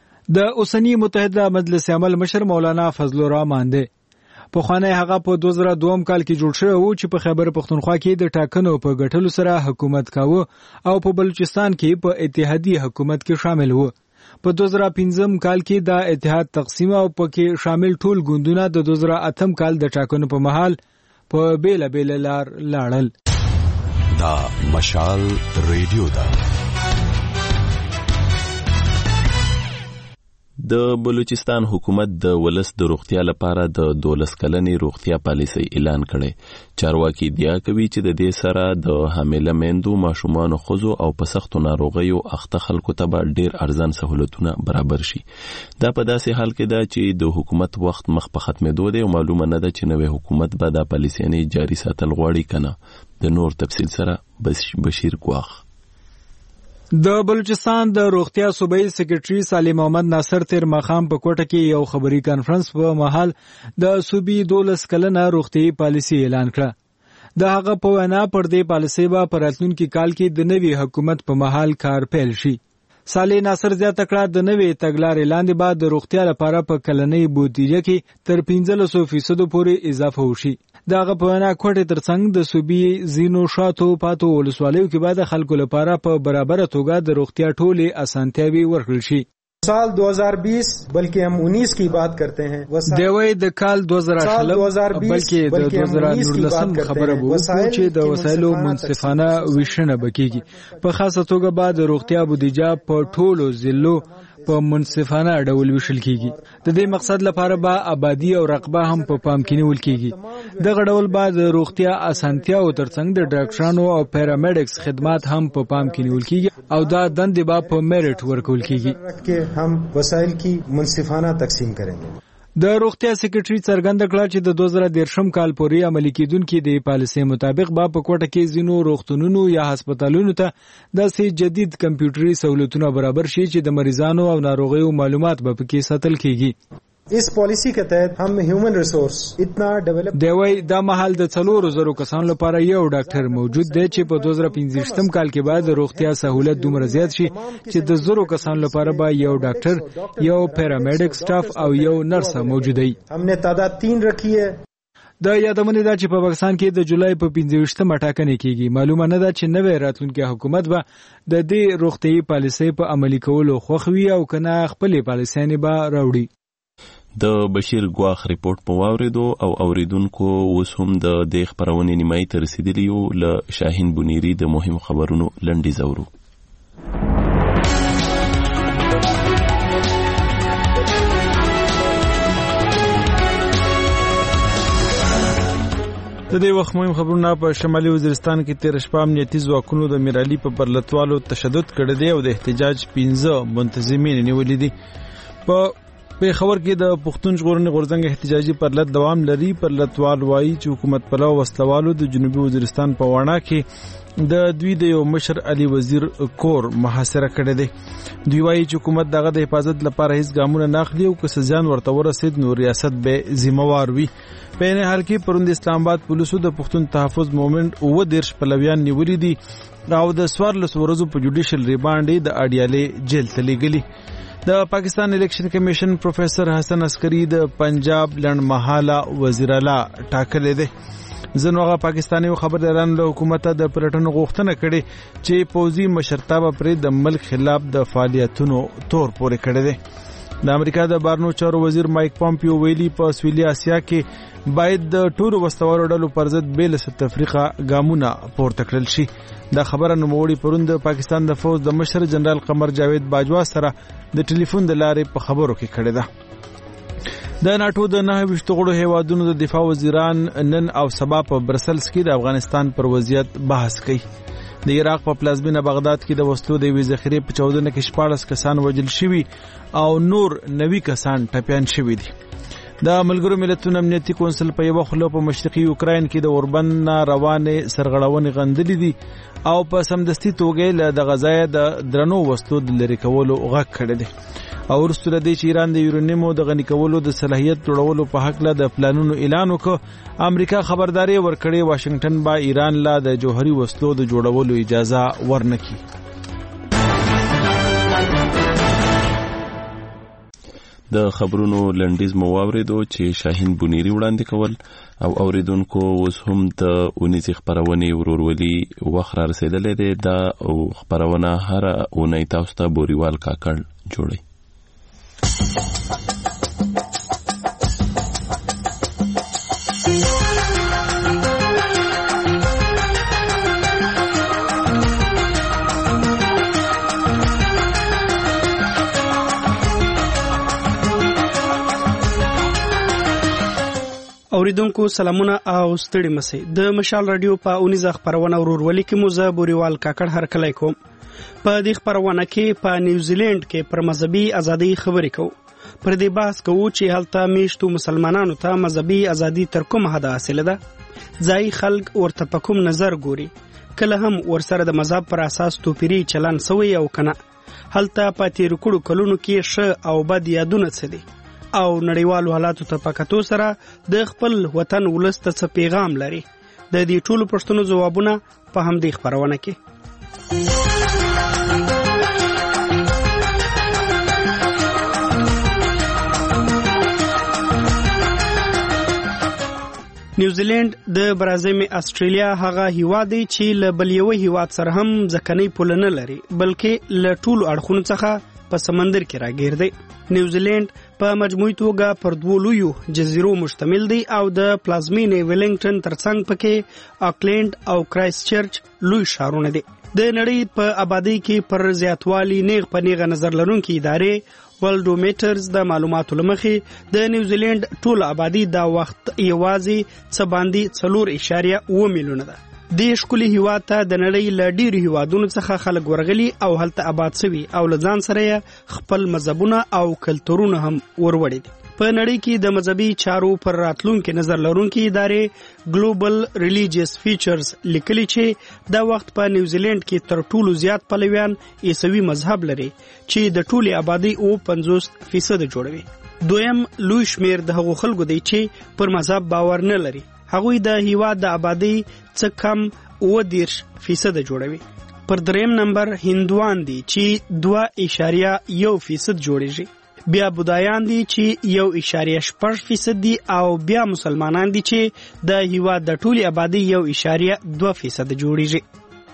د اوسنی متحده مجلس عمل مشر مولانا فضل الرحمن دی. پخوانی هغه په دوه زره دوه کال کې جوړ شوی و چې په خیبر پختونخوا کې د ټاکنو په ګټلو سره حکومت کاوه او په بلوچستان کې په اتحادی حکومت کې شامل و. په دوه زره پنځم کال کې دا اتحاد تقسیم او پکې شامل ټول ګوندونه د دوه زره اتم کال د ټاکنو په محل په بیل بیل لار لاړل. دا مشال ریډیو دا د بلوچستان حکومت د ولس د روغتیا لپاره د دولس کلنې روغتیا پالیسۍ اعلان کړي. چارواکي ادعا کوي چې د دې سره د حامله میندو، ماشومانو، ښځو او په سختو ناروغیو اخته خلکو ته به ډیر ارزان سہولتونه برابر شي. دا په داسې حال کې ده چې د حکومت وخت مخ په ختمېدو دی او معلومه نه ده چې نوې حکومت به دا پالیسۍ جاري ساتل غواړي کنه. د نور تفصیل سره بشیر ګواخ. د بلوچستان د روغتیا صوبایي سکرټري سالم محمد ناصر تیر ماښام په کوټه کې یو خبري کانفرنس په محل د صوبي دولس کلنه روغتیايي پالیسي اعلان کړه. د هغه په وینا پر دې پالیسي به په راتلونکي کال کې د نوي حکومت په محل کار پیل شي. سالم ناصر زیاته کړه د نوي تګلارې لاندې به د روغتیا لپاره په کلنۍ بودیجه کې تر پنځلس فیصدو پورې اضافه وشي. دغه په وینا کوټه ترڅنګ د صوبي زینو شاتو پاتو ولسوالیو کې به د خلکو لپاره په برابر توګه د روغتیا ټولې اسانتیاوي ورکړل شي. साल दो हज़ार बीस बल्कि हम उन्नीस की बात करते हैं देवई द काल दो हज़ार बीस बल्कि د دوه زره نولسم خبره وو چې د وسایلو منصفانه ویشنه بکیږي. په خاصه توګه بعد روغتیا بودیجه په ټولو ضلعو په منصفانه ډول ویشل کیږي. د دې مقصد لپاره به آبادی او رقبه هم په پام کې نیول کیږي. د غډول بعد روغتیا اسانتیا او ترڅنګ د ډاکټرانو او پیرامیډکس خدمات هم په پام کې نیول کیږي او دا دندې به په میرټ ورکول کیږي. हम वसाइल की मुनसिफाना तकसीम करेंगे. د روغتیا سکرټري څرګنده کړه چې د دوه زره دېرشم کال پورې عملي کېدونکې د پالیسۍ مطابق به په کوټه کې ځینو روغتونونو یا هسپتالونو ته داسې جدید کمپیوټري سہولتونه برابر شي چې د مریضانو او ناروغیو معلومات به پکې ساتل کیږي. इस पॉलिसी के तहत हम ह्यूमन रिसोर्स इतना डेवलप دی وای دا مهال د څلورو زرو کسانو لپاره یو ډاکټر موجود دی چې په دوه زره پنځه کال کې بعد روغتیا سہولت دومره زیات شي چې د زرو کسانو لپاره به یو ډاکټر یو پیرامیډیک سټاف او یو نرس موجود وي. हमने तादाद तीन रखी है. د یادمنې دا چې په پاکستان کې د جولای په پنځه ټاکنې کېږي. معلومه نه ده چې نوې راتلونکي حکومت به د دې روغتيایي پالیسۍ په عملي کولو خوښ وي او کنه خپلې پالیسۍ به راوړي. د بشیر ګواخ ریپورت په واوریدو او اوریدونکو اوس هم د دې خبرونې نیمایي ته رسیدلی یو له شاهین بونیری د مهم خبرونو لنډیز اورو. د دې وخت مهم خبرونه په شمالي وزیرستان کې تیر شپه امنیتي ځواکونو د میرالي په برلتوالو تشدد کړی دی او د احتجاج پنځه منتظمین نیولې دي. په پیښور کې د پښتون ژغورنې غورځنګ احتجاجي پرلت دوام لري. پرلتوال وایي چې حکومت پلو وسلوالو د جنوبي وزیرستان په واڼه کې د دوی د یو مشر علي وزیر کور محاصره کړی دی. دوی وایي چې حکومت دغه د حفاظت لپاره هیڅ ګامونه نه اخلي او که څه زیان ورته ورسید نو ریاست به ذمہوار وي. په نه حال کې پروند اسلام آباد پولیسو د پښتون تحفظ موومېنټ او دیرش پلویان نیولې دي او د سوارلس ورځو په جوډیشل ریمانډ د اډیالې جیل ته لیږلي. د پاکستان الیکشن کمیشن پروفیسر حسن عسکری د پنجاب لنډمهاله وزیر اعلی ټاکلی دی. ځینو هغه پاکستاني خبردارانو له حکومت د پلټنو غوښتنه کړې چې پوځي مشرتابه پرې د ملک خلاف د فعالیتونو تور پورې کړی دی. د امریکا د بارنو چارو وزیر مایک پامپیو ویلي په سویلي اسیا کې باید د ټولو وسوالو ډلو پر ضد بې له تفریقه ګامونه پورته کړل شي. دا خبره نوموړي پروند پاکستان د فوج د مشر جنرال قمر جاوید باجوا سره د ټلیفون د لارې په خبرو کې کړې ده. د ناتو د نهه ویشت غړو هیوادونو د دفاع وزیران نن او سبا په برسلز کې د افغانستان پر وضعیت بحث کوي. د عراق په پلازمینه بغداد کې د وسلو د وی ذخیرې په چودنه کې شپاړس کسان وژل شوي او نور نوي کسان ټپيان شوي دي. د ملګرو ملتونو امنیتي کونسل په یو خلو په مشرقي یوکراین کې د اوربن روانه سرغړونې غندلې دي او په سمدستي توګه له د غزا د درنو وسلو د لری کولو غږ کړی دی. او ورسره د ایران د یورانیمو د غنی کولو د صلاحیت جوړولو په حق له د پلانونو اعلان وکړ. امریکا خبرداري ورکړې واشنگټن با ایران لا د جوهري وسلو د جوړولو اجازه ورنکړي. د خبرونو لنډیز مو واوریدو چې شاهین بونیری وړاندې کول او اوریدونکو اوس هم د اونیزي خبرونه ورورولي وخت را رسیدلې ده. دا خبرونه هر اونۍ تاسو ته بوريوال کاکړ جوړي. اوریدونکو سلامونه او ستړي مسئ. د مشال رادیو په اونیزه خبرونه ورورولي کې مو زه بوريوال کاکړ هرکلی کوم. په دې خبرونه کې په نیوزیلند کې پر مذهبي ازادي خبرې کوو. پر دې بحث کوو چې هلته میشتو مسلمانانو ته مذهبي ازادي تر کومه حده حاصله ده. ځای خلک ورته په کوم نظر ګوري. کله هم ورسره د مذهب پر اساس توپیری چلن سوی او کنه. هلته په تیر کړو کلونو کې ښه او بد یادونه څه دي او نړیوالو حالاتو ته پکاتو سره د خپل وطن ولست څه پیغام لري. د دې ټولو پښتنو ځوابونه په همدې خبرونه کې. نیوزیلند د برازیل استرالیا هغه هیواد دی چې له بل یو هیواد سره هم ځکنۍ پول نه لري بلکې له ټولو اړخونو څخه په سمندر کې راګیر دی. نیوزیلند په مجموعي توګه پر دوه لویو جزیرو مشتمل دی او د پلازمینې ویلنګټن ترڅنګ پکې اکلند او کرایست چرچ لوی ښارونه دي. د نړۍ په آبادی کې پر زیاتوالی نیغ په نیغه نظر لرونکي ادارې ورلډومیټرز د معلوماتو لمخې د نیوزیلند ټول آبادی دا وخت یوازې څه باندې څلور اعشاریه اوه میلیونه ده. د ښکلي هیواد ته د نړۍ له ډیرو هیوادونو څخه خلک ورغلي او هلته آباد شوي او له ځان سره خپل مذهبونه او کلتورونه هم وروړي دي. په نړۍ کې د مذهبي چارو پر راتلونکي نظر لرونکي ادارې ګلوبل ریلیجیس فیچرز لیکلي چې دا وخت په نیوزیلند کې تر ټولو زیات پلویان عیسوي مذهب لري چې د ټولي آبادی او پنځوس فیصد جوړوي. دویم لوی شمیر د هغو خلکو دی چې پر مذهب باور نه لري. هغوی د هیواد د آبادی څخه کم اوه دېرش فیصد جوړوي. پر دریم نمبر هندوان دي چې دوه اعشاریه یو فیصد جوړیږي. بیا بودایان دي چې یو اعشاریه شپږ فیصد دي او بیا مسلمانان دي چې د هیواد د ټولي آبادی یو اعشاریه دوه فیصد جوړیږي.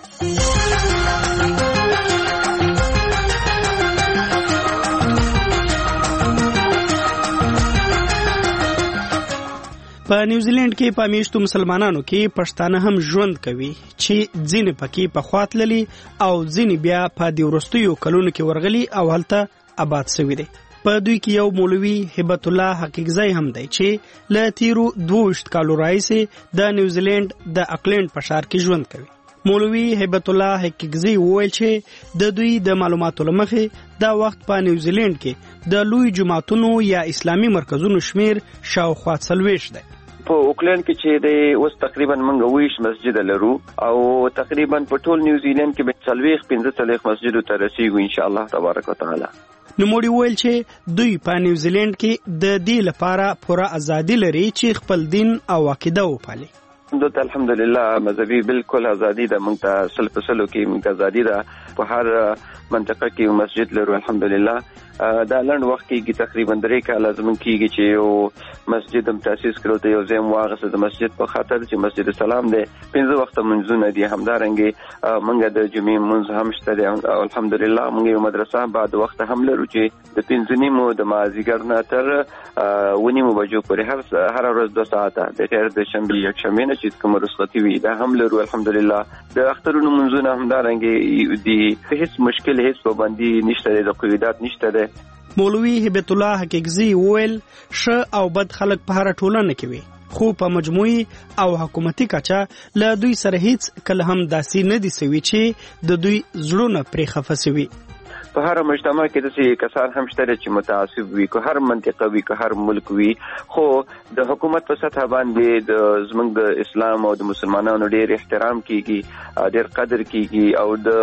په نیوزیلند کې په میشتو مسلمانانو کې پښتانه هم ژوند کوي چې ځینې پکې پخوا تللي او ځینې بیا په دې وروستیو کلونو کې ورغلي او هلته آباد شوي دي. په دوی کې یو مولوي هبت الله حقیقزی هم دی چې له تیرو دوه ویشت کالو راهیسې د نیوزیلند د اکلینډ په ښار کې ژوند کوي. مولوي هبت الله حقیقزی وویل چې د دوی د معلوماتو له مخې دا وخت په نیوزیلند کې د لوی جماعتونو یا اسلامي مرکزونو شمیر شاوخوا څلوېښت دی. په اوکلند کې چې د اوس تقریبا موږ ویش مسجد لرو او تقریبا په ټول نیوزیلند کې به څلوېښت پنځه څلوېښت مسجدو ته رسیږو ان شاء الله تبارک وتعالى. نوموړي وویل چې دوی په نیوزیلند کې د دې لپاره پوره ازادي لري چې خپل دین او عقیده وپالي. دلته الحمدلله مذهبي بالکل ازادي ده. موږ ته سل په سلو کې موږ ازادي ده. په هر منطقه کې مسجد لرو الحمدلله. دا لنډ وخت کې تقریبا درې کاله زموږ کېږي چې یو مسجد هم تاسیس کړو. ته یو ځای مو واغسته د مسجد په خاطر چې مسجد سلام دی. پنځه وخته منځونه دي. همدارنګې موږ د جمعې منځ هم شته دی او الحمدلله موږ یو مدرسه بعد وخت هم لرو چې د پنځه نیمو د مازدیګر نه تر اوه نیمو بجو پورې هر هر ورځ دوه ساعته د غیر د شنبې یکشنبې نه چې کومه رخصتي وي دا هم لرو الحمدلله. د اخترونو منځونه همدارنګې دي. هیڅ مشکل هیڅ پابندي نشته دی. د قیودات نشته دی. مولوي هبت الله حقیقزی وویل ښه او بد خلک په هره ټولنه کې وي خو په مجموعي او حکومتي کچه له دوی سره هیڅ کله هم داسې نه دي سوي چې د دوی زړونه پرې خفه سوي. په هر مجتمع کې داسې کسان هم شته چې متعصب وي که هر منطقه وي که هر ملک وي خو د حکومت په سطح باندې د زموږ د اسلام او د مسلمانانو ډېر احترام کیږي ډېر قدر کیږي او د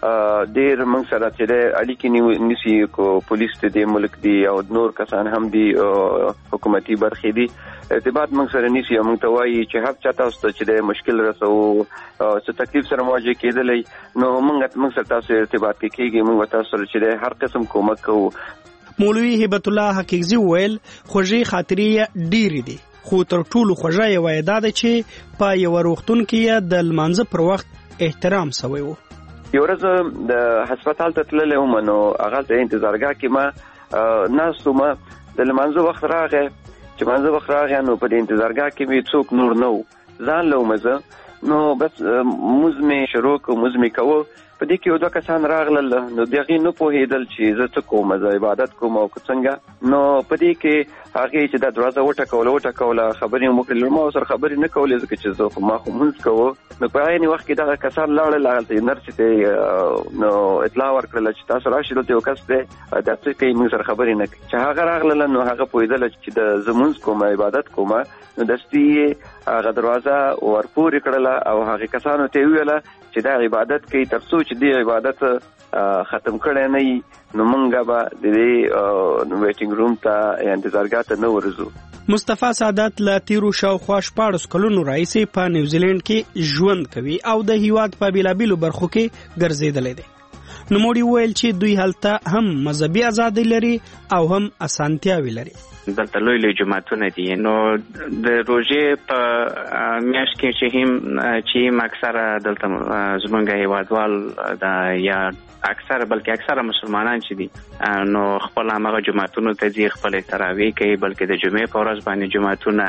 ډېر موږ سره چې د اړیکې نیسي کو پولیس د ملک دی او نور کسان هم دي حکومتي برخې دي ارتباط موږ سره نیسي او موږ ته وایي چې هر چا تاسو ته چې د مشکل رسو څه تکلیف سره مواجه کېدلی نو موږ موږ سره تاسو ارتباط کې کېږي موږ تاسو سره چې هر قسم کومک کوو. مولوي هبت الله حقیقزی وویل خوږې خاطرې ډېرې دي خو تر ټولو خوږه یوه دا ده چې په یوه روغتون کې د لمانځه پر وخت احترام سوی و. یو ورځ د هسپتال ته تللی وم نو هغلته انتظارګاه کې ما ناست وم. د لمانځه وخت راغی چې لمانځه وخت راغی نو په دې انتظارګاه کې مې څوک نور نه و ځان له وم زه نو بس مونځ مې شروع کړو مونځ مې کوه. په دې کې یو دوه کسان راغلل نو د هغې نه پوهېدل چې زه څه کوم زه عبادت کوم او که څنګه. نو په دې کې هغې چې دا دروازه وټکوله وټکوله خبرې مې وکړلې ما ورسره خبرې نه کولې ځکه چې زه خو ما خو مونځ کوه. نو په عین وخت کې دغه کسان لاړل هغلته نرسې ته نو اطلاع ورکړله چې تاسو راشئ دلته یو کس دی دا څه کوي موږ سره خبرې نه کوي. چې هغه راغلله نو هغه پوهېدله چې د زه مونځ کوم عبادت کوم نو دستي یې هغه دروازه ورپورې کړله او هغې کسانو ته یې وویله چې دا عبادت کوي تر څو چې دې عبادت ختم کړی نه وي نو موږ به د دې ویټینګ روم ته یا انتظارګاه ته نه ورځو. مصطفی سعادت له تیرو شاوخوا شپاړس کلونو راهیسې په نیوزیلند کې ژوند کوي او د هیواد په بېلابېلو برخو کې ګرځېدلی دی. نوموړي وویل چې دوی هلته هم مذهبي ازادي لري او هم اسانتیاوې لري. دلته لوی لوی جماعتونه دي نو د روژې په میاشت کې چې هم چې هم اکثره دلته زمونږ هیوادوال دا یا اکثره بلکې اکثره مسلمانان چې دي نو خپل همغه جماعتونو ته ځي خپل تراویح کوي بلکې د جمعې په ورځ باندې جماعتونه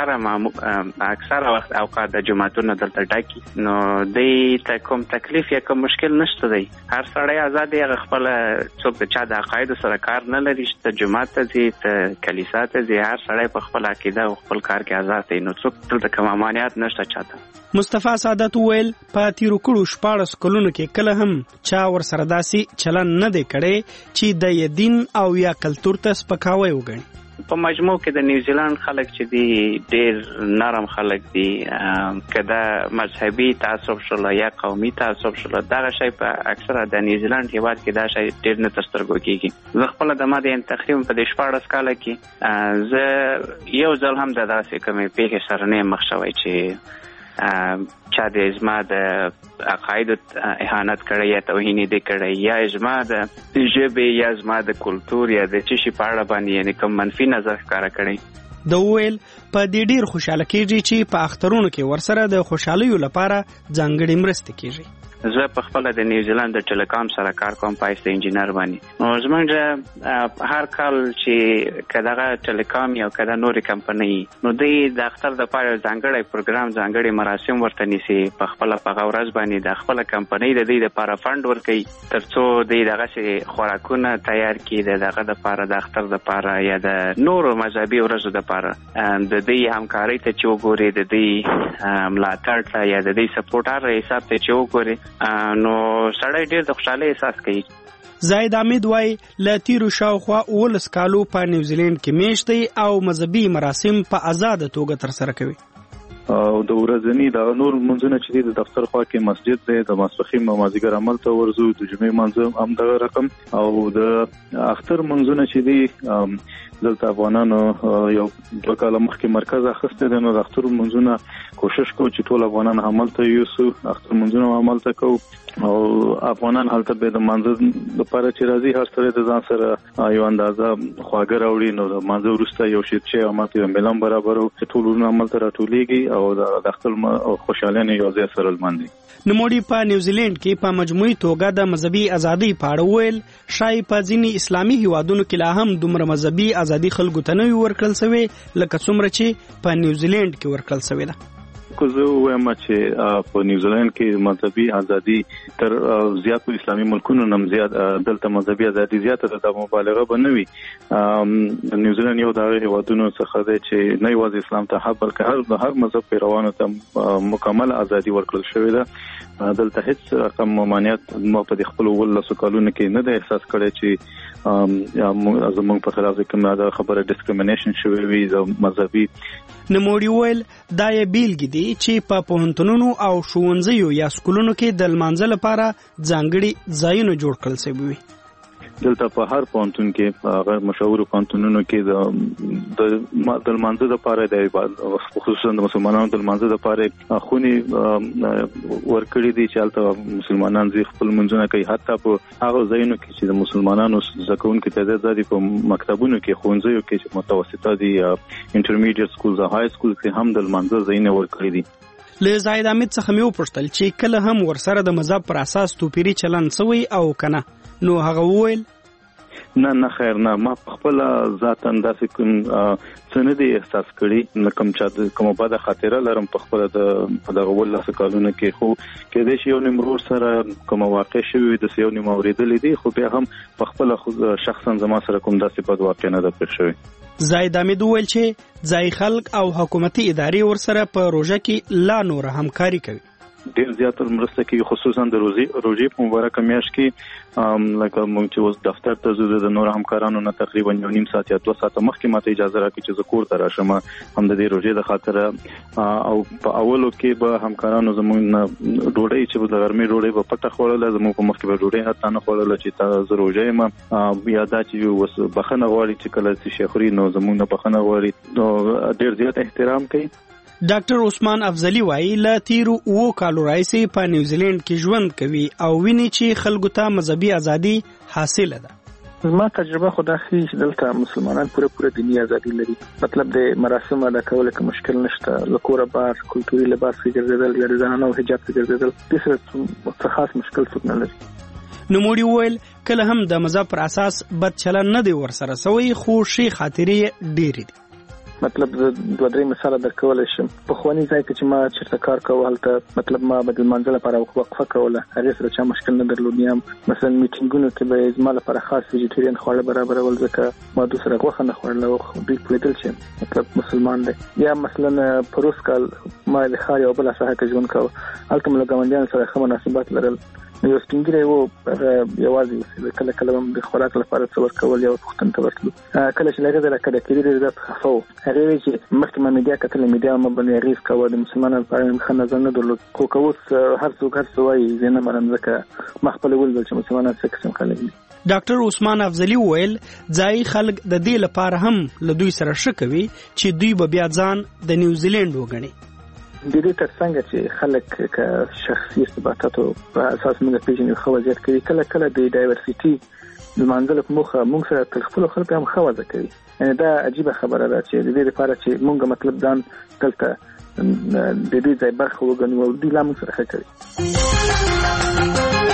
اکثره اکثره وخت اوقات د جماعتونو دلته ډکي نو دوی ته کوم تکلیف یا کوم مشکل نشته دی. هر سړی آزاد دی هغه خپل څوک د چا د عقایدو سره کار نه لري چې ته جماعت ته ځي ته کلیسا ته ځي هر سړی په خپل عقیده او خپل کار کې آزاد دی نو څوک دلته کوم مانعات نشته چاته. مصطفی سعادت وویل په تیرو کړو شپاړس کلونو کې کله هم چا ورسره داسې چلن نه دی کړی چې د دین او یا کلتور ته سپکاوی وګڼي. په مجموع کې د نیوزیلند خلک چې دي ډېر نرم خلک دي، کدا مذهبي تعصب شول یا قومي تعصب شول، دغه شی په اکثره د نیوزیلند هیواد کې دا شی ډېر نه تر سترګو کېږي. زه خپله د ما د تقریبا په دې شپاړس کاله کې زه یو ځل هم د داسې کومې پیښې سره نه یم مخ شوی چې چا د زما د عقایدو اهانت کړی یا توهین دې کړی یا زما د ژبې یا زما د کلتور یا د څه شي په اړه باندې یعنې کوم منفي نظر ښکاره کړی. د وویل په دې ډیر خوشاله کېږي چې په اخترونو کې ورسره د خوشحالیو لپاره ځانګړې مرستې کېږي. زه په خپله د نیوزیلند د ټیلیکام سره کار کوم په ایسته انجینر باندې. نو زمونږ هر کال چې که دغه ټیلیکام یا که د نورې کمپنۍ نو دوی د اختر دپاره ځانګړی پروګرام ځانګړي مراسم ورته نیسي په خپله په هغه ورځ باندې د خپله کمپنۍ د دوی دپاره فنډ ورکوي تر څو دوی دغسې خوراکونه تیار کړي د دغه دپاره د اختر دپاره یا د نورو مذهبي ورځو دپاره د دوی همکارۍ ته چې وګوري د دوی ملاتړ ته یا د دوی سپورټ هر حساب ته چې وګوري نو سړی ډېر د خوشحالۍ احساس کوي. زاید حمید وایي له تیرو شاوخوا اوولس کالو په نیوزیلند کې میشت دی او مذهبي مراسم په آزاده توګه ترسره کوي. او د ورځنی د نور منځونه چې د دفتر خوا کې مسجد دی، د ماسپښین او مازدیګر عمل ته ورځو، د جمعې منځ هم دغه رقم، او د اختر منځونه چې دی دلته افغانانو یو دوه کاله مخکې مرکز اخیستی دی، نو د اختر منځونه کوشش کوو چې ټول افغانان همالته یوسو، اختر منځونه همالته کوو او افغانان هلته به د مانځه لپاره چې راځي هر سړی د ځان سره یو اندازه خواږه راوړي. نو د مانځه وروسته یو شیرچی او ماته یو میلان برابر او چې ټول ورونه همالته راټولېږي او د خپل خوشحالۍ یو ځای سره لمانځي. نوموړي په نیوزیلند کې په مجموعي توګه د مذهبي ازادۍ په اړه وویل شاید په ځینې اسلامي هیوادونو کې لا هم دومره مذهبي ازادي خلکو ته نه وي ورکړل سوې لکه څومره چې په نیوزیلند کې ورکړل سوې ده. کو زه وایم چې په نیوزیلند کې مذهبي ازادي تر زیاتو اسلامي ملکونو نم زیات دلته مذهبي ازادي زیاته ده، د مبالغه به نه وي. نیوزیلند یو د هیوادونو څخه دی چې نه یوازې اسلام ته حق بلکې هر د هر مذهب پیروانو ته مکمل ازادي ورکړل شوې ده. دلته هیڅ رقم ممانعت ما په خپل ولسو کالونو کې نه ده احساس کړی چې زموږ په خلاف کومه دا خبره ډیسکریمینیشن شوې وي د مذهبي. نوموړي ویل دا یې بیلګې دي چې په پوهنتونونو او ښوونځیو یا سکولونو کې د لمانځه لپاره ځانګړي ځایونه جوړ کړل شوي وي. دلته په هر پوهنتون کې هغه مشهور پوهنتونونو کې د د لمانځه لپاره د خصوصا د مسلمانانو د لمانځه لپاره خوني ورکړي دي چې هلته مسلمانان ځي خپل منځونه کوي. حتی په هغه ځایونو کې چې د مسلمانانو زده کوونکو تعداد زیات په مکتبونو کې ښوونځیو کې چې متوسطه دي یا انټرمیډیټ سکولز او های سکول کې هم د لمانځه ځایونه ورکړي دي. له زاید حمید څخه مې وپوښتل چې کله هم ورسره د مذهب پر اساس توپیري چلن شوی او کنه، نو هغه وویل نه نه خیر نه، ما خپل ذاتا داسې کوم څه نه دی احساس کړی، نه کوم چا کومه بده خاطره لرم په خپل د دغه ولس کالونه کې. خو کېدای شي یو نیمرور سره کومه واقع شوي د یو نیم اورېدلې دي، خو بیا هم په خپل شخصا زما سره کوم داسې بد واقع نه ده پېښ شوی. زاید حمید وویل چې ځایي خلک او حکومتي ادارې ورسره په روژه کې لا نور همکاري کوي. ډېر زیات مرسته کوي، خصوصا د روزي روزي په مبارکه میاشت کې لکه موږ چې اوس دفتر ته ځو د نور همکارانو نه تقریبا یو نیم ساعت یا دوه ساعته مخکې ماته اجازه راکړي چې زه کور ته راشم هم د دې روژې د خاطره. او په اولو کې به همکارانو زموږ نه ډوډۍ چې د غرمې ډوډۍ به پټه خوړله، زموږ په مخ کې به ډوډۍ حتی نه خوړله چې تا زه روژه یم، یا دا چې اوس بخښنه غواړي چې کله چې شي خوري نو زموږ نه بخښنه غواړي، نو ډېر زیات احترام کوي. ډاکټر عثمان افضلی وایي له تیرو اوو کالو راهیسې په نیوزیلند کې ژوند کوي او ویني چې خلکو ته مذهبي ازادي حاصله ده. زما تجربه خو دا ښیي چې دلته مسلمانان پوره پوره دیني ازادي لري. مطلب د مراسم ادا کولو کې مشکل نشته، له کوره بار کلتوري لباس کې ګرځېدل یا د زنانو حجاب کې ګرځېدل هېڅ څه خاص مشکل څوک نه لري. نوموړي وویل کله هم د مذهب پر اساس بد چلن نه دی ورسره سوی، خو ښې خاطرې ډېرې دي. مطلب د دوه درې مثال درکولای شم. په خواني ځای کې چې ما چیرته کار کوم هلته مطلب ما بدل منځله لپاره وقفه کوله، هغه سره چې مشکل نه درلود. یم مثلا میټینګونو کې به زما لپاره خاص ویجیټیرین خواړه برابرول، ځکه ما دوی سره غوښه نه خوړله او دوی پوهېدل چې مطلب مسلمان دی. یا مثلا پروس کال ما د ښار یو بله ساحه کې ژوند کوه، هلته مو له ګاونډیانو سره ښه مناسبات لرل، یو سپینګری وو یوازې کله کله هم د خوراک لپاره څور کول یو پختن ته ورتلو کله چې لږه د کډه کېدل د خفو هغه وی چې مخکې ما میډیا کتل میډیا ما باندې غیز کاوه د مسلمانانو لپاره خنه نظر نه درلود خو کوس هر څوک هر څه وایي زنه مرن ځکه مخبل ول چې مسلمانان څه قسم خلک دي. ډاکټر عثمان افضلی وویل ځای خلک د دې لپاره هم له دوی سره شکوي چې دوی به بیا ځان د نیوزیلند وګڼي. د دې ترڅنګ چې خلک ک شخصي ارتباطاتو په اساس موږ پیژنې خو وضعیت کوي کله کله د ډایورسيټي د منځل په مخه موږ سره تل خپل خلک هم خوازه کوي. یعنی دا عجیبه خبره ده چې د دې لپاره چې موږ مطلب ځان دلته د دې ځای برخه وګڼو او د لامل سره ښه کوي.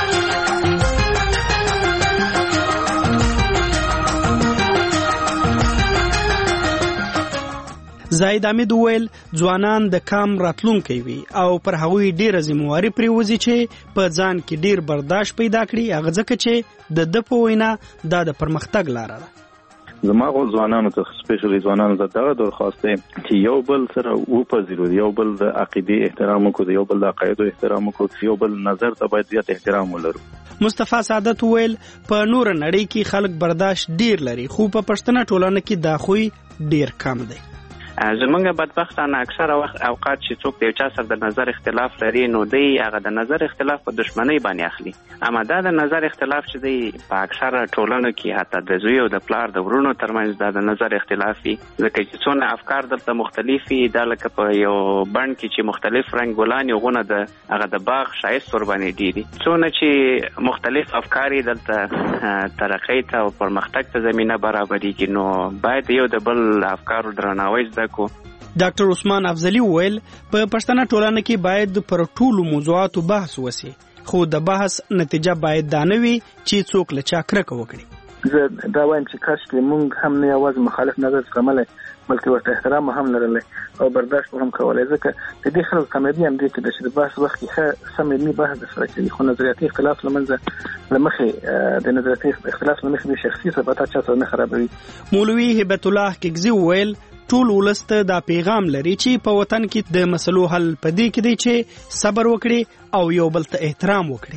زاید حمید وویل ځوانان د کام راتلونکي وي او پر هغوی ډیره ذمہواري پریوزي چې په ځان کې ډیر برداشت پیدا کړي هغه ځکه چې د د په وینا دا د پرمختګ لاره ده. زما غو ځوانانو ته سپیشلی ځوانانو ته دا درخواست دی چې یو بل سره وپذیرو یو بل د عقیده احترام وکړو یو بل د عقایدو احترام وکړو یو بل نظر ته باید زیات احترام ولرو. مصطفی سعادت وویل په نور نړۍ کې خلک برداشت ډیر لري خو په پښتنه ټولنه کې دا خوې ډیر کم دی. زمونږ بدبختانه اکثره وخت اوقات چې څوک د یو چا سره د نظر اختلاف لري نو دی هغه د نظر اختلاف په دشمنی باندې اخلي. اما دا د نظر اختلاف چې دی په اکثره ټولنو کې حتی د زوی او د پلار د ورونو ترمنځ دا د نظر اختلاف وي ځکه چې څونه افکار دلته مختلف وي دا لکه په یو بڼ کې چې مختلف رنګ ګلان غونه د هغه د باغ ښایست ور باندې ډیری څونه چې مختلف افکار دلته ترقی ته او پرمختګ ته زمينه برابرېږي نو باید یو د بل افکارو درناوی زده کو. ډاکټر عثمان افضلی وویل په پښتنه ټولنه کې باید پر ټولو موضوعاتو بحث وشي خو د بحث نتیجه باید دا نه وي چې څوک له چا کرکه وکړي. زه دا وایم چې کاش کې موږ هم نه یوازې مخالف نظر زغملی بلکې ورته احترام هم لرلی او برداشت هم کولی ځکه د دې خلکو کامیابي هم دې کې ده چې د بحث وخت کې ښه سم علمي بحث درسره کوي خو نظریاتي اختلاف له منځه له مخې د نظریاتي اختلاف له مخې د شخصي ارتباطات چا سره نه خرابوي. مولوي هبت الله کګزي وویل ټول ولست دا پیغام لري چې په وطن کې د مسلو حل پدې کې دی چې صبر وکړي او یو بل ته احترام وکړي.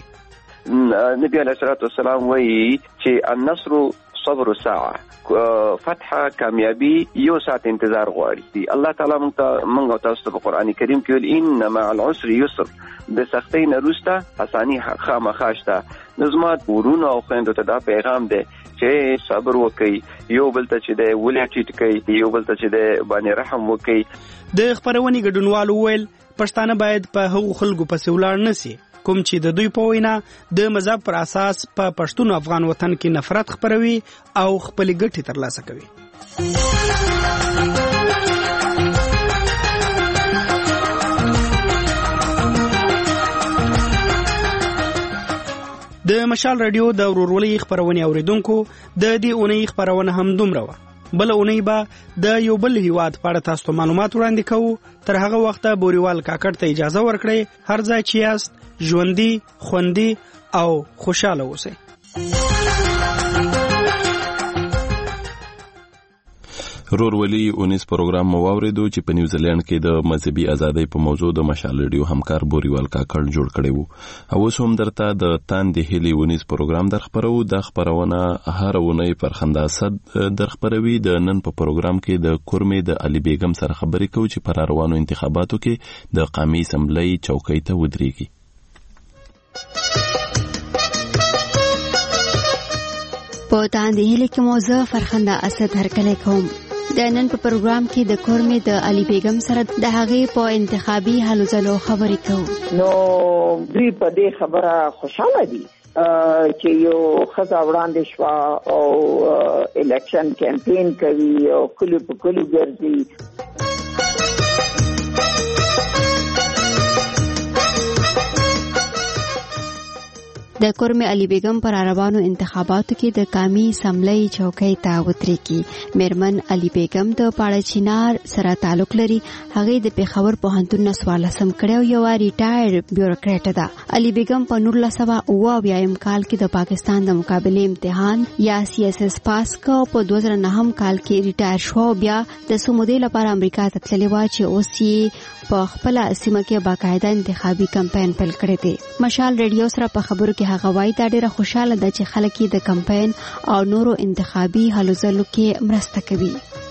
نبی علیه الصلاۃ والسلام وایي چې النصر صبر ساعه فتح کامیابی یو ساعت انتظار غواړي. الله تعالی موږ ته تاسو په قران کریم کې ویل ان مع العسر یسر د سختۍ نه وروسته اساني خامخا شته. نظم ورونو او خويندو ته دا پیغام دی چې صبر وکړي یو بل ته چې د ولې ټیټ کوي یو بل ته چې د باندې رحم وکړي. د خبرونې ګډونوالو ویل پښتانه باید په هغو خلکو پسې ولاړ نشي کوم چې د دوی په وینا د مذهب پر اساس په پښتون افغان وطن کې نفرت خپروي او خپل ګټې ترلاسه کوي. د مشال رادیو د ورورولۍ خبرونه اوریدونکو د دې اونۍ خبرونه هم دومره وه. بل اونۍ به د یو بل هیواد په اړه تاسو ته معلومات وړاندې کوو. تر هغه وخته بوریوال کاکړ ته اجازه ورکړئ. هر ځای چې یاست ژوندي خوندي او خوشاله اوسئ. رورولي اونیس پروګرام مو واوریدو چې په نیوزیلند کې د مذهبي ازادۍ په موضوع د مشال رادیو همکار بوریوال کاکړ جوړ کړی وو. او اوس هم درته د تاندې هلي اونیس پروګرام در خبرو. د خبرونه هر اونۍ پر خنداسد در خبروي. د نن په پروګرام کې د کورمې د علي بیگم سره خبرې کوو چې پر روانو انتخاباتو کې د قومي اسمبلی چوکۍ ته ودرېږي. په تاندې هلي کې موضوع فرخنده اسد هرکلی کوم. د نن په پروګرام کې د کورمې د علي بیگم سره د هغې په انتخابي هلو ځلو خبرې کوو. نو دوی په دې خبره خوشاله دي چې یو ښځه وړاندې شوه او الیکشن کمپین کوي او کلي په کلي ګرځي. د کورم علي بیگم پر روانو انتخاباتو کې د کامی سملې چوکۍ ته وتريږي. میرمن علي بیگم د پاړه چینار سره تعلق لري. هغه د پیښور پوهنتون نسوال سم کړو یو ریټایر بیوروکریټ ده. علي بیگم په نور لسوا او بیایم کال کې د پاکستان د مقابله امتحان یا سی ایس ایس پاس کو. په دوه زره نهم کال کې ریټایر شو. بیا د سمودې لپاره امریکا ته تللی و چې اوس یې په خپل سیمه کې باقاعده انتخابي کمپاین پیل کړی دی. مشال ریډیو سره په خبرو کې هغه وایي دا ډیره خوشاله ده چې خلک د کمپاین او نورو انتخابي هلو ځلو کې مرسته کوي.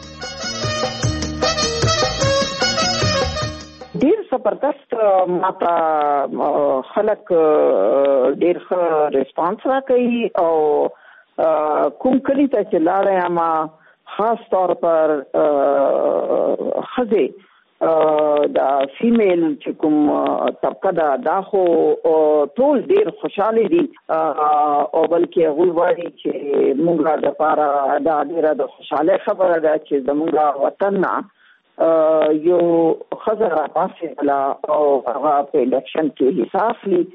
ډیر زبردست ماته خلک ډیر ښه ریسپانس راکوي او کوم کلی ته چې لاړم ما خاص طور پر خزه دا فیمیل چې کوم طبقه دا دا خو ټول ډیر خوشاله دي او بلکې غوړوي چې موږ د لپاره دا ډیره د خوشاله خبره ده چې زموږ وطن نه یو خزه پاسه لا او هغه په الیکشن کې حساب لري.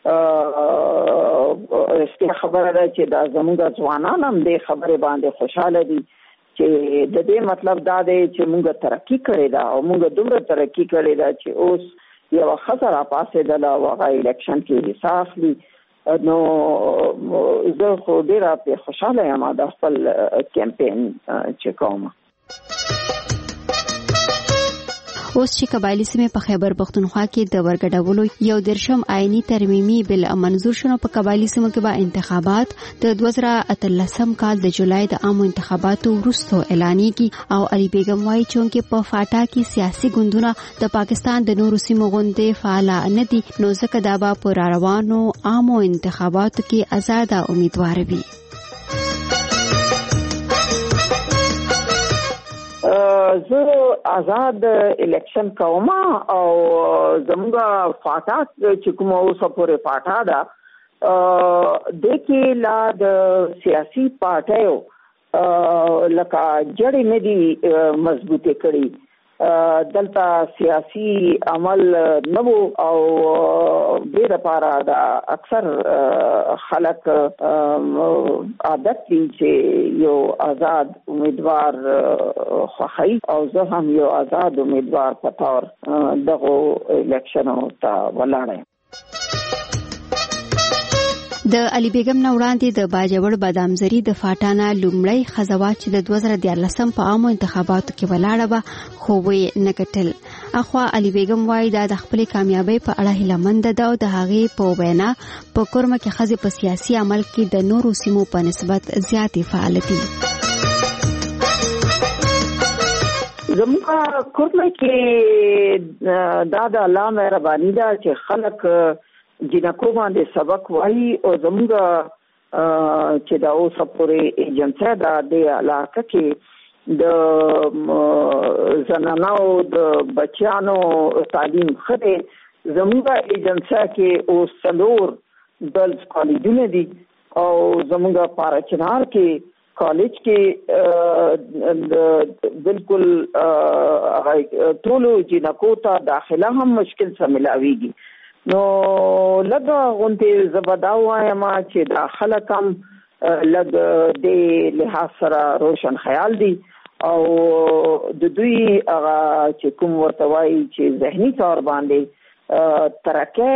استه خبره ده چې دا زموږ ځوانان هم دې خبره باندې خوشاله دي چې د دې مطلب دا دی چې موږ ترقی کړې ده او موږ دومره ترقی کړې ده چې اوس یو خطر پاسه ده لا واغه الیکشن کې حساب لري. نو زه خو ډیره په خوشاله یم دا خپل کمپاین چې کوم. اوس چې قبایلی سیمه په خیبر پختونخوا کې د ورګډولو یو درشم آئینی ترمیمي بل منظور شونه. په قبایلی سیمه کې به انتخابات د دوه زره اتلسم کال د جولای د عامو انتخاباتو وروسته اعلانېږي او علي بیگم وايي چې په فاټا کې سیاسي ګوندونه د پاکستان د نورو سیمو غوندې فعال نه دي نو ځکه دا به پر روانو عامو انتخاباتو کې آزاد امیدوار وي. زه آزاد الیکشن کوم او زموږ فاټا چې کوم اوسه پورې فاټا ده د کې لا د سیاسي پارټیو لکه جړې نه دي مضبوطه کړي. دلته سیاسي عمل نو او ډېر لپاره دا اکثر خلک عادت دي چې یو آزاد امیدوار خوخی او زه هم یو آزاد امیدوار په تور دغه الیکشنو ته ولاړم. د علي بیگم نه وړاندې د باجوړ بادامزری د فاټانا لومړی خزوات چې د دوه زره دیارلسم په عامو انتخاباتو کې ولاړه به خو وې نه ګټل. اخوا علي بیگم وايي دا د خپل کامیابی په اړه هیلمند ده او د هغې په وینا په کورمه کې خزې په سیاسي عمل کې د نورو سیمو په نسبت زیاتې فعال دي. زموږ کورمه کې دا د الله مهرباني ده چې خلک جنکو باندې سبق وایي او زموږ چې دا اوسه پورې ایجنسي دا د علاقه کې د زنانو د بچیانو تعلیم خده زموږ ایجنسي کې او سلور ګرلز کالجونه دي او زموږ پارچنار کې کالج کې بالکل ټول جنکو ته داخله هم مشکل سره ملاويږي. نو لږه غونډې زبدا وایم چې دا خلک هم لږ د لحاظ سره روشن خیال دي او د دوی هغه چې کوم ورته وایي چې ذهني طور باندې ترقه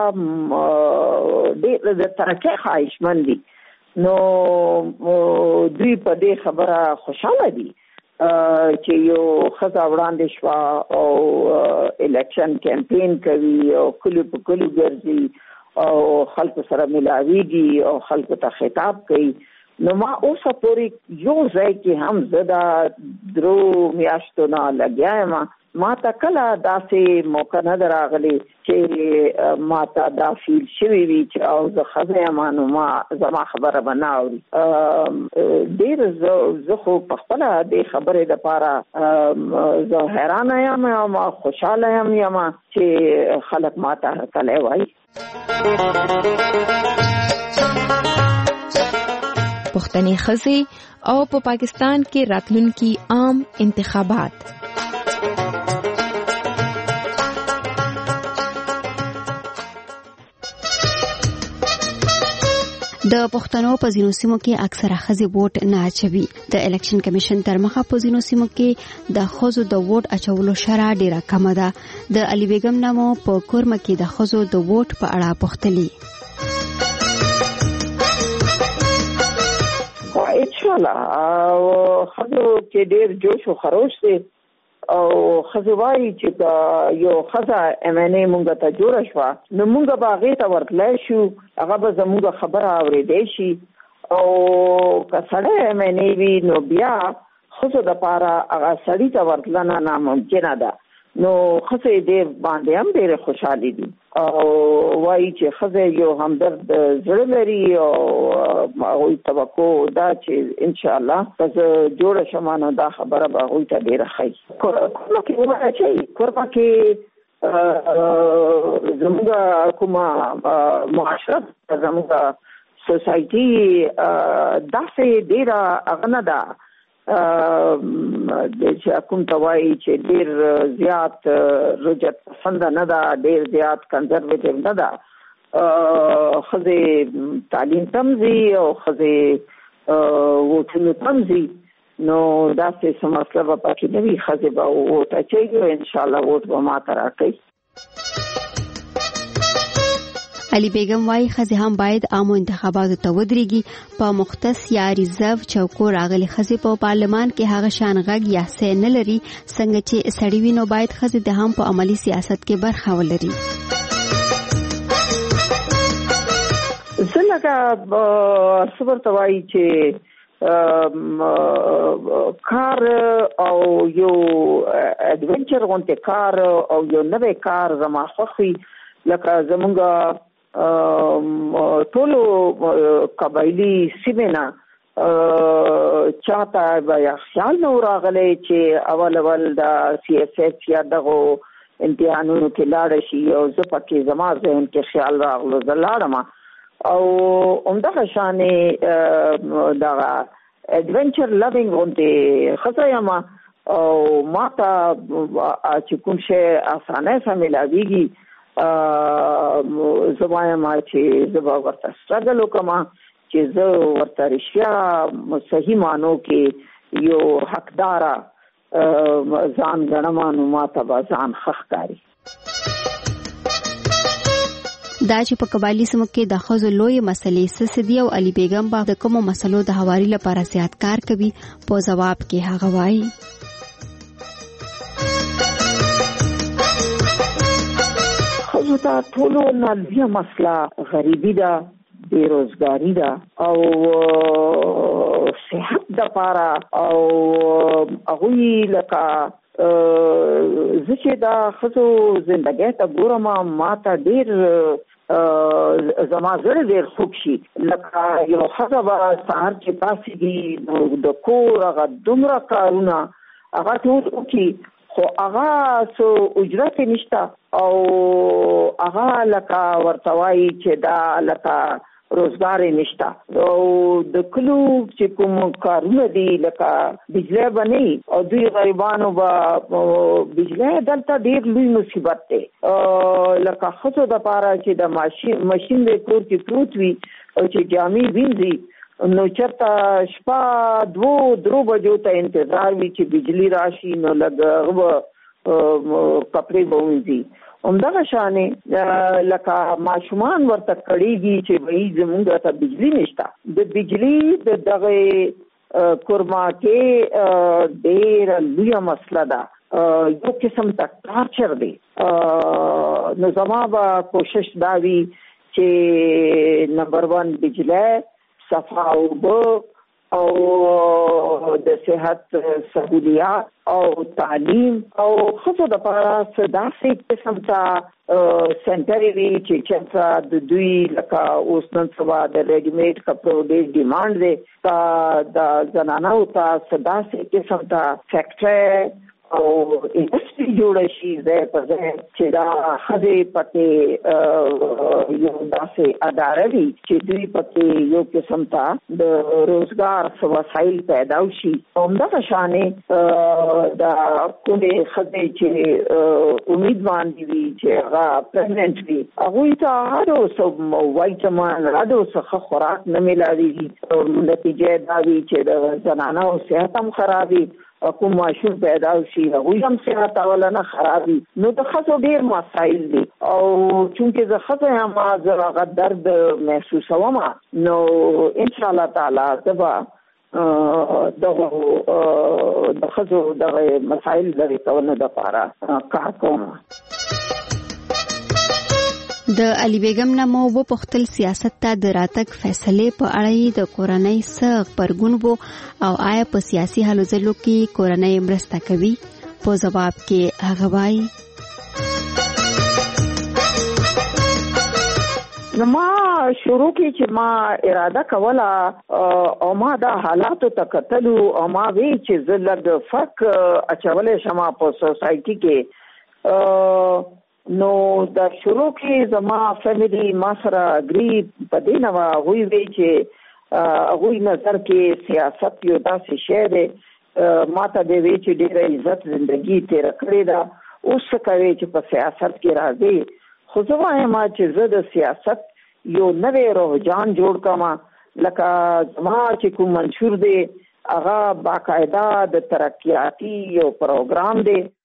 ته د ترقه خواهشمند دي. نو دوی په دې خبره خوشاله دي چې یو خزه وړاندې شو او الیکشن کمپاین کوي او کلی په کلی ګرځي او خلکو سره ملاويږي او خلکو ته خطاب کوي. نو ما اوسه پورې یو ځای کې هم زدا درو میاشتو نه لګیایم. ما ته کله داسې موقع نه دراغلی چې ما ته دا فیل شوی وي چې او زه خزه یم نو ما زما خبره به نه اوري. ډېر زه خو په خپله دې خبرې دپاره زه حیرانه یم او ما خوشحاله یم یم چې خلک ما ته هرکلی وایي. پښتنې ښځې او په پاکستان کې راتلونکي عام انتخابات. د پښتنو په ځینو سیمو کې اکثره ښځې ووټ نه اچوي. د الیکشن کمیشن تر مخه په ځینو سیمو کې د ښځو د ووټ اچولو شرح ډیره کمه ده. د علي بیګم نامو په کورمه کې د ښځو د ووټ په اړه پوښتلي. انشاءالله ښځو کې ډیر جوش او خروش دی او ښځې وایي چې یو ښځه ایم این اے مونږ ته جوړه شوه نو مونږ به هغې ته ورتلی شو، هغه به زمونږ خبره اورېدی شي او که سړی ایم این اے وي نو بیا ښځو دپاره هغه سړي ته ورتلنه ناممکنه ده. نو ښځې ډېر باندې هم ډېرې خوشحالي دي او وایي چې ښځې یو همدرد زړه لري او هغوی توقع دا چې انشاءالله که زه جوړه شم نو دا خبره به هغوی ته ډېره ښایي. کورمه کې ووایه چې کورمه کې زموږ کومه معاشرت زموږ سوسایټي داسې ډېره هغه نه ده چې کوم ته وایي چې ډېر زیات رجعت پسنده نه ده، ډېر زیات کنزرویټیو نه ده. ښځې تعلیم تم ځي او ښځې ووټونو تم ځي نو داسې څه مسله به پکې نه وي. ښځې به ووټ اچوي او انشاءالله ووټ به ماته راکوي. علي بیګم وايي ښځې هم باید عامو انتخاباتو ته ودرېږي. په مختص یا ریزرو چوکو راغلي ښځې په پارلمان کې هغه شان غږ یا سی نه لري څنګه چې سړي وي نو باید ښځې د هم په عملي سیاست کې برخه ولري. زه لکه څه ورته وایي چې کار او یو اډونچر غونډې کار او یو نوی کار زما خوښ وي. لکه زمونږ ټولو قبایلي سیمې نه چاته به یا خیال نه راغلی چې اول اول د سی ایس ایس یا دغو امتحانونو کې لاړه شي او زه پکې زما ذهن کې خیال راغلو زه لاړم او همدغه شانې دغه اډونچر لوینګ غونډې ښځه یم او ما ته چې کوم شی اسانه سره ملاویږي زه وایم چې زه به ورته سټرګل وکړم چې زه ورته رښتیا صحیح معنو کې یو حقداره ځان ګڼم نو ما ته به ځان ښه ښکاري. دا چې په قبایلي سیمو کې د ښځو لویې مسلې څه دي او علي بیګم به د کومو مسلو د هواري لپاره زیات کار کوي په ځواب کې هغه وایي ښځو ته ټولو نه لویه مسله غریبي ده، بېروزګاري ده او صحت دپاره او هغوی لکه زه چې دا ښځو زندګۍ ته ګورم ما ته ډېر زما زړه ډېر خوږ شي. لکه یو ښځه به سهار چې پاڅېږي نو د کور هغه دومره کارونه هغه ټول وکړي خو هغه څه اجرت نشته او هغه لکه ورته وایي چې دا لکه روزګار نشته او د کلو چې کوم کارونه دي لکه بجلی به نه وي او دوی غریبانو به بجلی دلته ډېر لوی مصیبت دی. لکه ښځو دپاره چې د ماشین د کور کې پروت وي او چې جامې وینځي نو چرته شپه دوو درو بجو ته انتظار وي چې بجلی راشي نو لږ هغه کپړې به وینځي. همدغه شانې لکه ماشومان ورته کړېږي چې وایي زمونږ ته بجلی نشته. د بجلی د دغه کورما کې ډېره لویه مسله ده، یو قسم ته ټارچر دی. نو زما به کوشش دا وي چې نمبر ون بجلی، صفا اوبه او د صحت سهولیات او تعلیم او ښځو دپاره څه داسې قسم ته سنټرې وي چې چېرته د دوی لکه اوس نن سبا د ریډیمیډ کپړو ډېر ډیمانډ دی، د زنانو ته څه داسې قسم ته فیکټرۍ او انډستری جوړ شي ځای په ځای چې دا خځې پکې یو داسې اداره وي چې دوی پکې یو قسم ته د روزګار وسایل پیدا شي. همدغه شانې دا کومې خځې چې امیدوان دي چې هغه پرېګننټ وي هغوی ته هر څه وایټامین هر څه خوراک نه میلاویږي او نتیجه دا وي چې د زنانو صحت هم خرابي کوم ماشوم پیدا شي هغوی هم صحت اولنه خرابي. نو د ښځو ډېر مسایل دي او چونکې زه ښځه یم زه هغه درد محسوسوم نو انشاءالله تعالی زه به دغه د ښځو دغه مسایل لرې کولو دپاره کار کوم. د علي بیګم نه مو وپوښتل سیاست ته د راتګ فیصلې په اړه یې د کورنۍ څه غبرګون و او آیا په سیاسي هلو ځلو کې کورنۍ مرسته کوي؟ په ځواب کې هغه وایي زما شروع کې چې ما اراده کوله او ما دا حالاتو ته کتلو او ما وی چې زه لږ فرق اچولی شم په سوسایټي کې نو دا شروع کې زما فیملی ما سره اګری په دې نه وه هغوی وی چې هغوی نظر کې سیاست یو داسې شی دی ما ته دی وی چې ډېره عزت زندګي تېره کړې ده اوس څه کوې چې په سیاست کې راځې خو زه وایم چې زه د سیاست یو نوی رجحان جوړ کړم لکه زما چې کوم منشور دی هغه باقاعده د ترقیاتي یو پروګرام دی